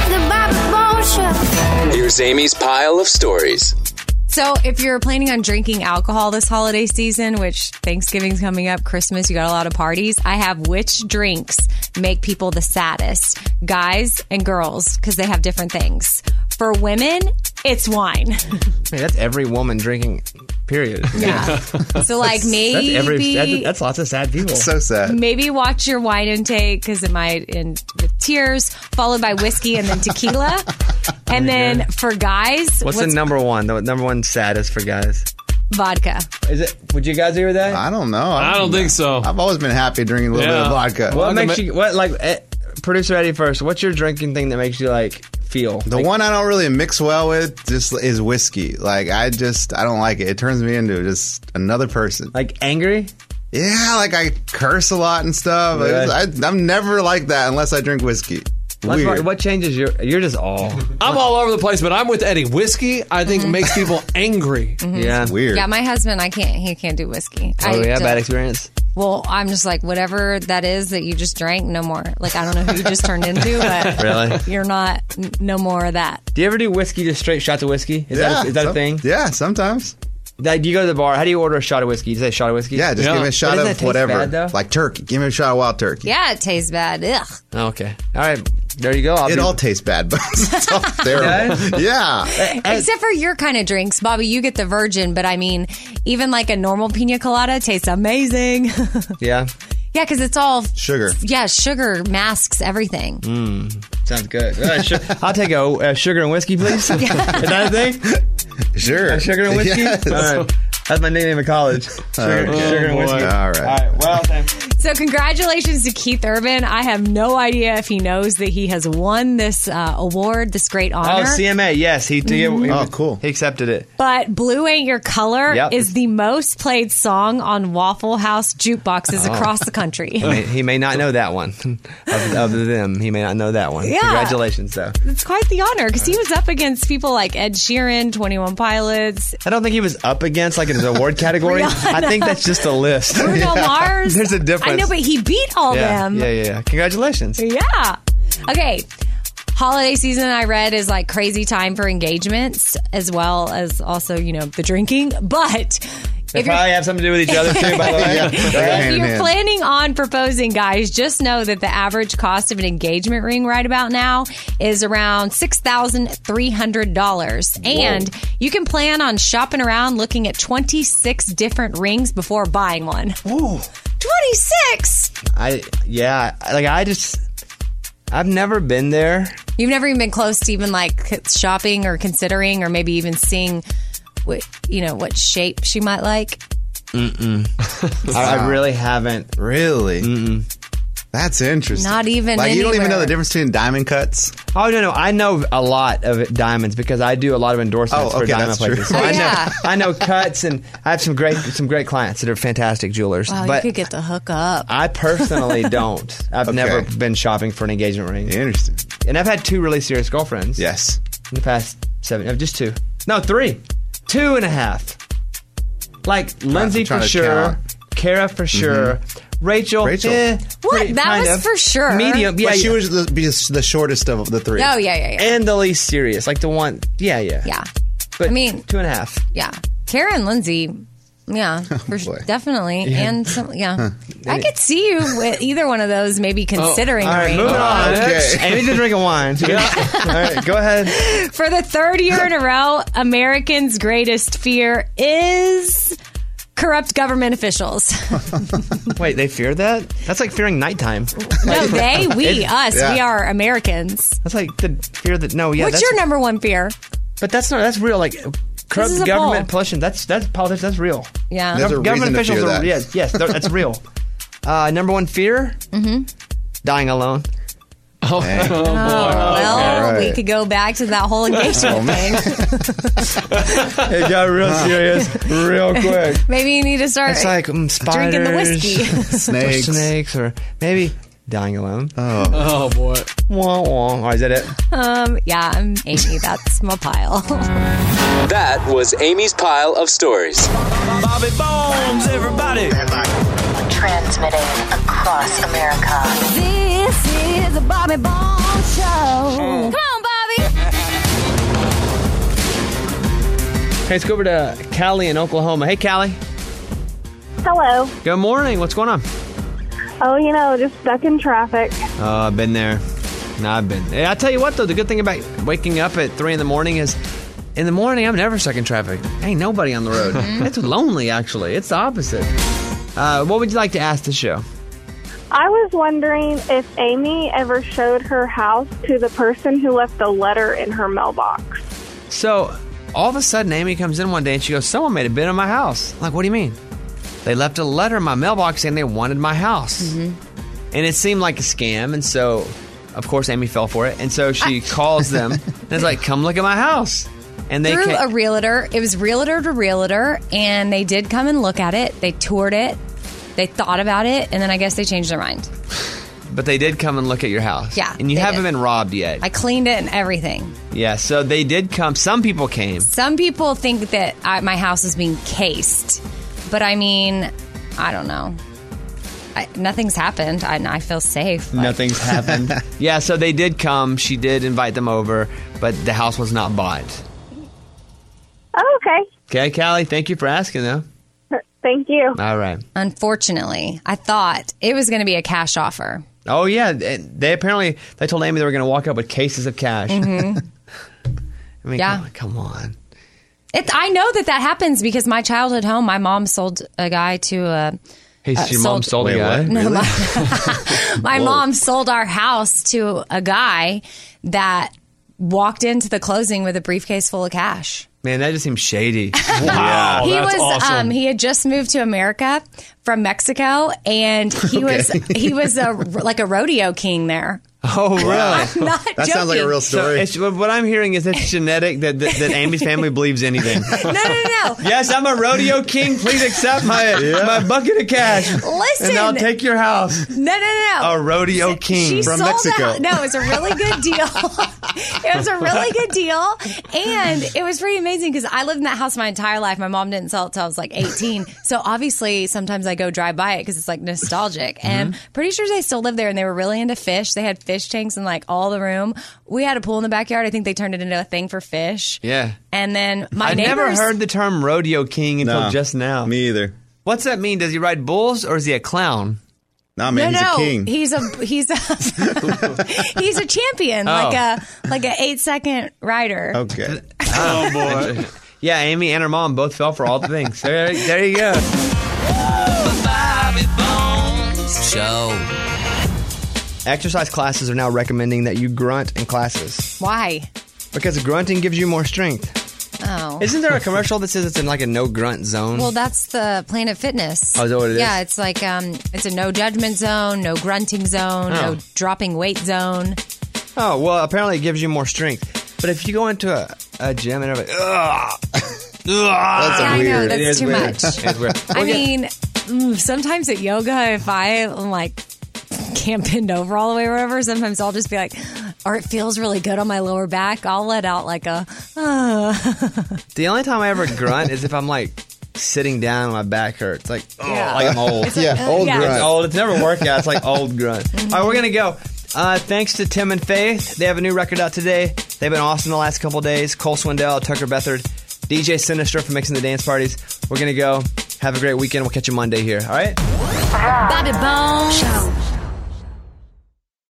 Speaker 3: Here's Amy's pile of stories.
Speaker 4: So, if you're planning on drinking alcohol this holiday season, which Thanksgiving's coming up, Christmas, you got a lot of parties, I have which drinks make people the saddest, guys and girls, because they have different things. For women, it's wine.
Speaker 5: Hey, that's every woman drinking, period.
Speaker 4: Yeah. So, like, maybe
Speaker 5: That's, every, that's, that's lots of sad people.
Speaker 11: So sad.
Speaker 4: maybe watch your wine intake because it might end with tears, followed by whiskey and then tequila. And then for guys,
Speaker 5: What's, the number one? The number one saddest for guys?
Speaker 4: vodka.
Speaker 5: Is it? Would you guys agree with that?
Speaker 11: I don't know.
Speaker 10: I don't think so.
Speaker 11: I've always been happy drinking a little
Speaker 10: Yeah.
Speaker 11: bit of vodka.
Speaker 5: What makes you? What like? Eh, producer Eddie first. What's your drinking thing that makes you like feel?
Speaker 11: The
Speaker 5: like,
Speaker 11: one I don't really mix well with just is whiskey. Like I just I don't like it. It turns me into just another person.
Speaker 5: Like angry?
Speaker 11: Yeah, like I curse a lot and stuff. I
Speaker 5: Really?
Speaker 11: just- I, I'm never like that unless I drink whiskey.
Speaker 5: What's
Speaker 11: Weird.
Speaker 5: wrong- what changes your? You're just all.
Speaker 10: I'm all over the place, but I'm with Eddie. Whiskey, I think, makes people angry.
Speaker 5: Yeah,
Speaker 11: weird.
Speaker 4: Yeah, my husband, I can't. He can't do whiskey.
Speaker 5: Oh
Speaker 4: I
Speaker 5: yeah,
Speaker 4: don't-
Speaker 5: bad experience.
Speaker 4: Well, I'm just like whatever that is that you just drank, no more. Like I don't know who you just turned into, but
Speaker 5: Really?
Speaker 4: you're not. n- No more of that.
Speaker 5: Do you ever do whiskey, just straight shots of whiskey? Is that a, is that a
Speaker 11: some-
Speaker 5: thing?
Speaker 11: Yeah, sometimes.
Speaker 5: Like, you go to the bar. How do you order a shot of whiskey? You say shot of whiskey?
Speaker 11: Yeah, just give me a shot
Speaker 5: But doesn't
Speaker 11: of
Speaker 5: that taste
Speaker 11: whatever.
Speaker 5: bad, though?
Speaker 11: Like turkey. Give me a shot of wild turkey.
Speaker 4: Yeah, it tastes bad. Ugh.
Speaker 5: Okay. All right. There you go. I'll
Speaker 11: It
Speaker 5: be-
Speaker 11: all tastes bad, but it's all terrible. Yeah.
Speaker 4: Except for your kind of drinks, Bobby. You get the virgin, but I mean, even like a normal pina colada tastes amazing.
Speaker 5: Yeah.
Speaker 4: Yeah, because it's all
Speaker 11: Sugar.
Speaker 4: Yeah, sugar masks everything.
Speaker 5: Mm, sounds good. All right, su- I'll take a uh, sugar and whiskey, please. Is that a thing?
Speaker 11: Sure.
Speaker 5: Uh, sugar and whiskey?
Speaker 11: Yes.
Speaker 5: All right. That's my nickname in college. Sugar,
Speaker 11: Okay.
Speaker 5: sugar and
Speaker 11: Oh,
Speaker 5: whiskey.
Speaker 11: boy. All right.
Speaker 5: All right. Well, then.
Speaker 4: So, congratulations to Keith Urban. I have no idea if he knows that he has won this uh, award, this great honor.
Speaker 5: Oh, C M A. Yes, he. he, he
Speaker 11: Oh, cool.
Speaker 5: He accepted it.
Speaker 4: But Blue Ain't Your Color
Speaker 5: Yep.
Speaker 4: is the most played song on Waffle House jukeboxes
Speaker 5: Oh.
Speaker 4: across the country.
Speaker 5: He may, he may not know that one. of, of them, he may not know that one.
Speaker 4: Yeah.
Speaker 5: Congratulations, though.
Speaker 4: It's quite the honor because he was up against people like Ed Sheeran, twenty-one Pilots,
Speaker 5: I don't think he was up against like in his award category. I think that's just a list.
Speaker 4: Bruno Mars.
Speaker 5: There's a difference.
Speaker 4: I know, but he beat all
Speaker 5: yeah,
Speaker 4: them.
Speaker 5: yeah, yeah, yeah. Congratulations.
Speaker 4: Yeah. Okay. Holiday season, I read, is like crazy time for engagements as well as also, you know, the drinking. But
Speaker 5: They
Speaker 4: if you're,
Speaker 5: probably have something to do with each other too, by the way.
Speaker 11: Yeah, they go hand
Speaker 4: if
Speaker 11: in
Speaker 4: you're
Speaker 11: hand.
Speaker 4: planning on proposing, guys, just know that the average cost of an engagement ring right about now is around six thousand three hundred dollars. And you can plan on shopping around looking at twenty-six different rings before buying one.
Speaker 5: Ooh.
Speaker 4: twenty-six!
Speaker 5: I yeah, like I just I've never been there.
Speaker 4: You've never even been close to even like shopping or considering or maybe even seeing what, you know, what shape she might like.
Speaker 5: Mm-mm. I, I really haven't.
Speaker 11: Really?
Speaker 5: Mm-mm.
Speaker 11: That's interesting.
Speaker 4: Not even
Speaker 11: Like, you don't even know
Speaker 4: anywhere.
Speaker 11: the difference between diamond cuts?
Speaker 5: Oh no, no, I know a lot of diamonds because I do a lot of endorsements
Speaker 11: Oh,
Speaker 5: for
Speaker 11: okay,
Speaker 5: diamond
Speaker 11: that's true.
Speaker 5: places. So
Speaker 4: Oh,
Speaker 5: I know
Speaker 4: yeah.
Speaker 5: I know cuts, and I have some great some great clients that are fantastic jewelers.
Speaker 4: Wow,
Speaker 5: but
Speaker 4: you could get the hook up.
Speaker 5: I personally don't. I've
Speaker 11: Okay.
Speaker 5: never been shopping for an engagement ring,
Speaker 11: Interesting.
Speaker 5: and I've had two really serious girlfriends.
Speaker 11: Yes.
Speaker 5: in the past seven, uh, just two, no, three, two and a half. Like Lindsay
Speaker 11: I'm trying
Speaker 5: for
Speaker 11: to
Speaker 5: sure,
Speaker 11: count.
Speaker 5: Kara for sure, Rachel,
Speaker 11: Rachel.
Speaker 5: eh,
Speaker 4: What?
Speaker 5: pretty-
Speaker 4: That
Speaker 5: kind
Speaker 4: was
Speaker 5: of.
Speaker 4: for sure.
Speaker 5: medium, yeah,
Speaker 11: But she
Speaker 5: yeah.
Speaker 11: was the, be the shortest of the three.
Speaker 4: Oh, yeah, yeah, yeah.
Speaker 5: and the least serious, like the one, yeah, yeah,
Speaker 4: Yeah.
Speaker 5: But
Speaker 4: I mean-
Speaker 5: two and a half.
Speaker 4: Yeah. Kara and Lindsay, yeah, for,
Speaker 11: boy.
Speaker 4: definitely.
Speaker 5: Yeah.
Speaker 4: And some, yeah. I could see you with either one of those maybe considering
Speaker 5: All
Speaker 4: a
Speaker 5: right,
Speaker 4: ring.
Speaker 5: moving on.
Speaker 11: Okay.
Speaker 5: Next. Amy's just drinking wine. All right, go ahead.
Speaker 4: For the third year in a row, Americans' greatest fear is corrupt government officials.
Speaker 5: Wait, they fear that? That's like fearing nighttime.
Speaker 4: No, they, we,
Speaker 5: It-
Speaker 4: us,
Speaker 5: yeah.
Speaker 4: we are Americans.
Speaker 5: That's like the fear that no, yeah.
Speaker 4: What's
Speaker 5: that's,
Speaker 4: your number one fear?
Speaker 5: But that's not. That's real. Like corrupt
Speaker 4: is a
Speaker 5: government
Speaker 4: poll.
Speaker 5: pollution. That's that's politics. That's real.
Speaker 4: Yeah.
Speaker 11: There's a
Speaker 5: government
Speaker 11: reason to
Speaker 5: officials
Speaker 11: fear
Speaker 5: are.
Speaker 11: that.
Speaker 5: Yes, yes, they're- that's real. Uh, number one fear:
Speaker 4: Mm-hmm.
Speaker 5: dying alone.
Speaker 10: Oh,
Speaker 11: Dang.
Speaker 10: boy.
Speaker 4: Well,
Speaker 11: All right.
Speaker 4: we could go back to that whole engagement
Speaker 11: Oh,
Speaker 4: thing.
Speaker 5: It got real serious real quick.
Speaker 4: Maybe you need to start
Speaker 5: It's like um, spiders,
Speaker 4: drinking the whiskey.
Speaker 11: Snakes.
Speaker 5: or snakes, or maybe dying alone.
Speaker 11: Oh.
Speaker 10: Oh, boy.
Speaker 5: Wah, wah. Oh, is that it?
Speaker 4: Um, yeah, I'm Amy. That's my pile.
Speaker 3: That was Amy's pile of stories.
Speaker 21: Bobby Bones, everybody.
Speaker 16: Transmitting across America.
Speaker 9: This is the Bobby Bones Show. Come on, Bobby.
Speaker 5: Hey, let's go over to Callie in Oklahoma. Hey, Callie.
Speaker 22: Hello.
Speaker 5: Good morning. What's going on?
Speaker 22: Oh, you know, just stuck in traffic.
Speaker 5: Oh, I've been there. No, I've been. Hey, I tell you what, though, the good thing about waking up at three in the morning is, in the morning, I'm never stuck in traffic. Ain't nobody on the road. It's lonely, actually. It's the opposite. Uh, what would you like to ask the show?
Speaker 22: I was wondering if Amy ever showed her house to the person who left a letter in her mailbox.
Speaker 5: So, all of a sudden, Amy comes in one day and she goes, someone made a bid on my house. I'm like, what do you mean? They left a letter in my mailbox saying they wanted my house.
Speaker 4: Mm-hmm.
Speaker 5: And it seemed like a scam, and so, of course, Amy fell for it. And so she calls them and is like, come look at my house. And they
Speaker 4: Through
Speaker 5: came,
Speaker 4: a realtor. It was realtor to realtor, and they did come and look at it. They toured it. They thought about it, and then I guess they changed their mind.
Speaker 5: but they did come and look at your house.
Speaker 4: Yeah,
Speaker 5: And you
Speaker 4: they
Speaker 5: haven't
Speaker 4: did.
Speaker 5: been robbed yet.
Speaker 4: I cleaned it and everything.
Speaker 5: Yeah, so they did come. Some people came.
Speaker 4: Some people think that I, my house is being cased, but I mean, I don't know. I, nothing's happened. I, I feel safe. Like-
Speaker 5: Nothing's happened. Yeah, so they did come. She did invite them over, but the house was not bought.
Speaker 22: Oh, okay.
Speaker 5: Okay, Callie, thank you for asking, though.
Speaker 22: Thank you.
Speaker 5: All right.
Speaker 4: Unfortunately, I thought it was going to be a cash offer.
Speaker 5: Oh, yeah. They they apparently, they told Amy they were going to walk up with cases of cash.
Speaker 4: Mhm.
Speaker 5: I mean,
Speaker 4: Yeah.
Speaker 5: come on. Come on.
Speaker 4: It, I know that that happens because my childhood home, my mom sold a guy to a.
Speaker 5: Hey,
Speaker 4: uh,
Speaker 5: your mom sold a guy?
Speaker 4: No, my, my
Speaker 5: Whoa.
Speaker 4: mom sold our house to a guy that walked into the closing with a briefcase full of cash.
Speaker 5: Man, that just seems shady.
Speaker 4: he was um he had just moved to America from Mexico, and he was he was a like a rodeo king there.
Speaker 5: Oh, really?
Speaker 4: I'm not
Speaker 11: That sounds like a
Speaker 4: joking.
Speaker 11: real
Speaker 5: So
Speaker 11: story.
Speaker 5: it's, what I'm hearing is it's genetic that, that, that Amy's family believes anything.
Speaker 4: No, no, no.
Speaker 5: Yes, I'm a rodeo king. Please accept my my bucket of cash.
Speaker 4: Listen.
Speaker 5: And I'll take your house.
Speaker 4: No, no, no, no.
Speaker 5: A rodeo king
Speaker 4: She
Speaker 5: from
Speaker 4: sold
Speaker 5: Mexico.
Speaker 4: Out. No, it was a really good deal. It was a really good deal, and it was pretty amazing because I lived in that house my entire life. My mom didn't sell it till I was like eighteen, so obviously sometimes I go drive by it because it's like nostalgic. And pretty sure they still live there, and they were really into fish. They had fish tanks in like all the room. We had a pool in the backyard. I think they turned it into a thing for fish.
Speaker 5: Yeah.
Speaker 4: And then my
Speaker 5: I
Speaker 4: neighbors.
Speaker 5: never heard the term rodeo king until
Speaker 11: No,
Speaker 5: just now.
Speaker 11: Me either.
Speaker 5: What's that mean? Does he ride bulls or is he a clown?
Speaker 11: Nah,
Speaker 4: no,
Speaker 11: man, he's
Speaker 4: no,
Speaker 11: a king.
Speaker 4: he's a he's a he's a champion,
Speaker 5: Oh.
Speaker 4: like a like a eight second rider.
Speaker 11: Okay.
Speaker 5: Oh, boy. Yeah, Amy and her mom both fell for all the things. There, there you go.
Speaker 21: Bobby Bones Show.
Speaker 5: Exercise classes are now recommending that you grunt in classes
Speaker 4: Why?
Speaker 5: because grunting gives you more strength.
Speaker 4: Oh.
Speaker 5: Isn't there a commercial that says it's in like a no grunt zone?
Speaker 4: Well, that's the Planet Fitness.
Speaker 5: Oh, is that what it is?
Speaker 4: Yeah, it's like um, it's a no judgment zone, no grunting zone,
Speaker 5: Oh.
Speaker 4: no dropping weight zone.
Speaker 5: Oh, well, apparently it gives you more strength. But if you go into a, a gym and everybody, ugh,
Speaker 11: That's
Speaker 4: Yeah, I know,
Speaker 11: weird.
Speaker 4: that's
Speaker 5: It is
Speaker 4: too
Speaker 5: weird.
Speaker 4: much.
Speaker 5: It's weird.
Speaker 4: I
Speaker 5: Look at-
Speaker 4: mean, mm, sometimes at yoga, if I like can't bend over all the way or whatever, sometimes I'll just be like, or it feels really good on my lower back, I'll let out like a. Uh.
Speaker 5: the only time I ever grunt is if I'm like sitting down and my back hurts. Like, oh,
Speaker 4: Yeah.
Speaker 5: like I'm old.
Speaker 4: It's like, Yeah, uh, old yeah. grunt.
Speaker 5: It's old. It's never worked out. It's like old grunt. All right, we're going to go. Uh, thanks to Tim and Faith. They have a new record out today. They've been awesome the last couple days. Cole Swindell, Tucker Bethard, D J Sinister for mixing the dance parties. We're going to go. Have a great weekend. We'll catch you Monday here. All right?
Speaker 9: Bobby Bones Show.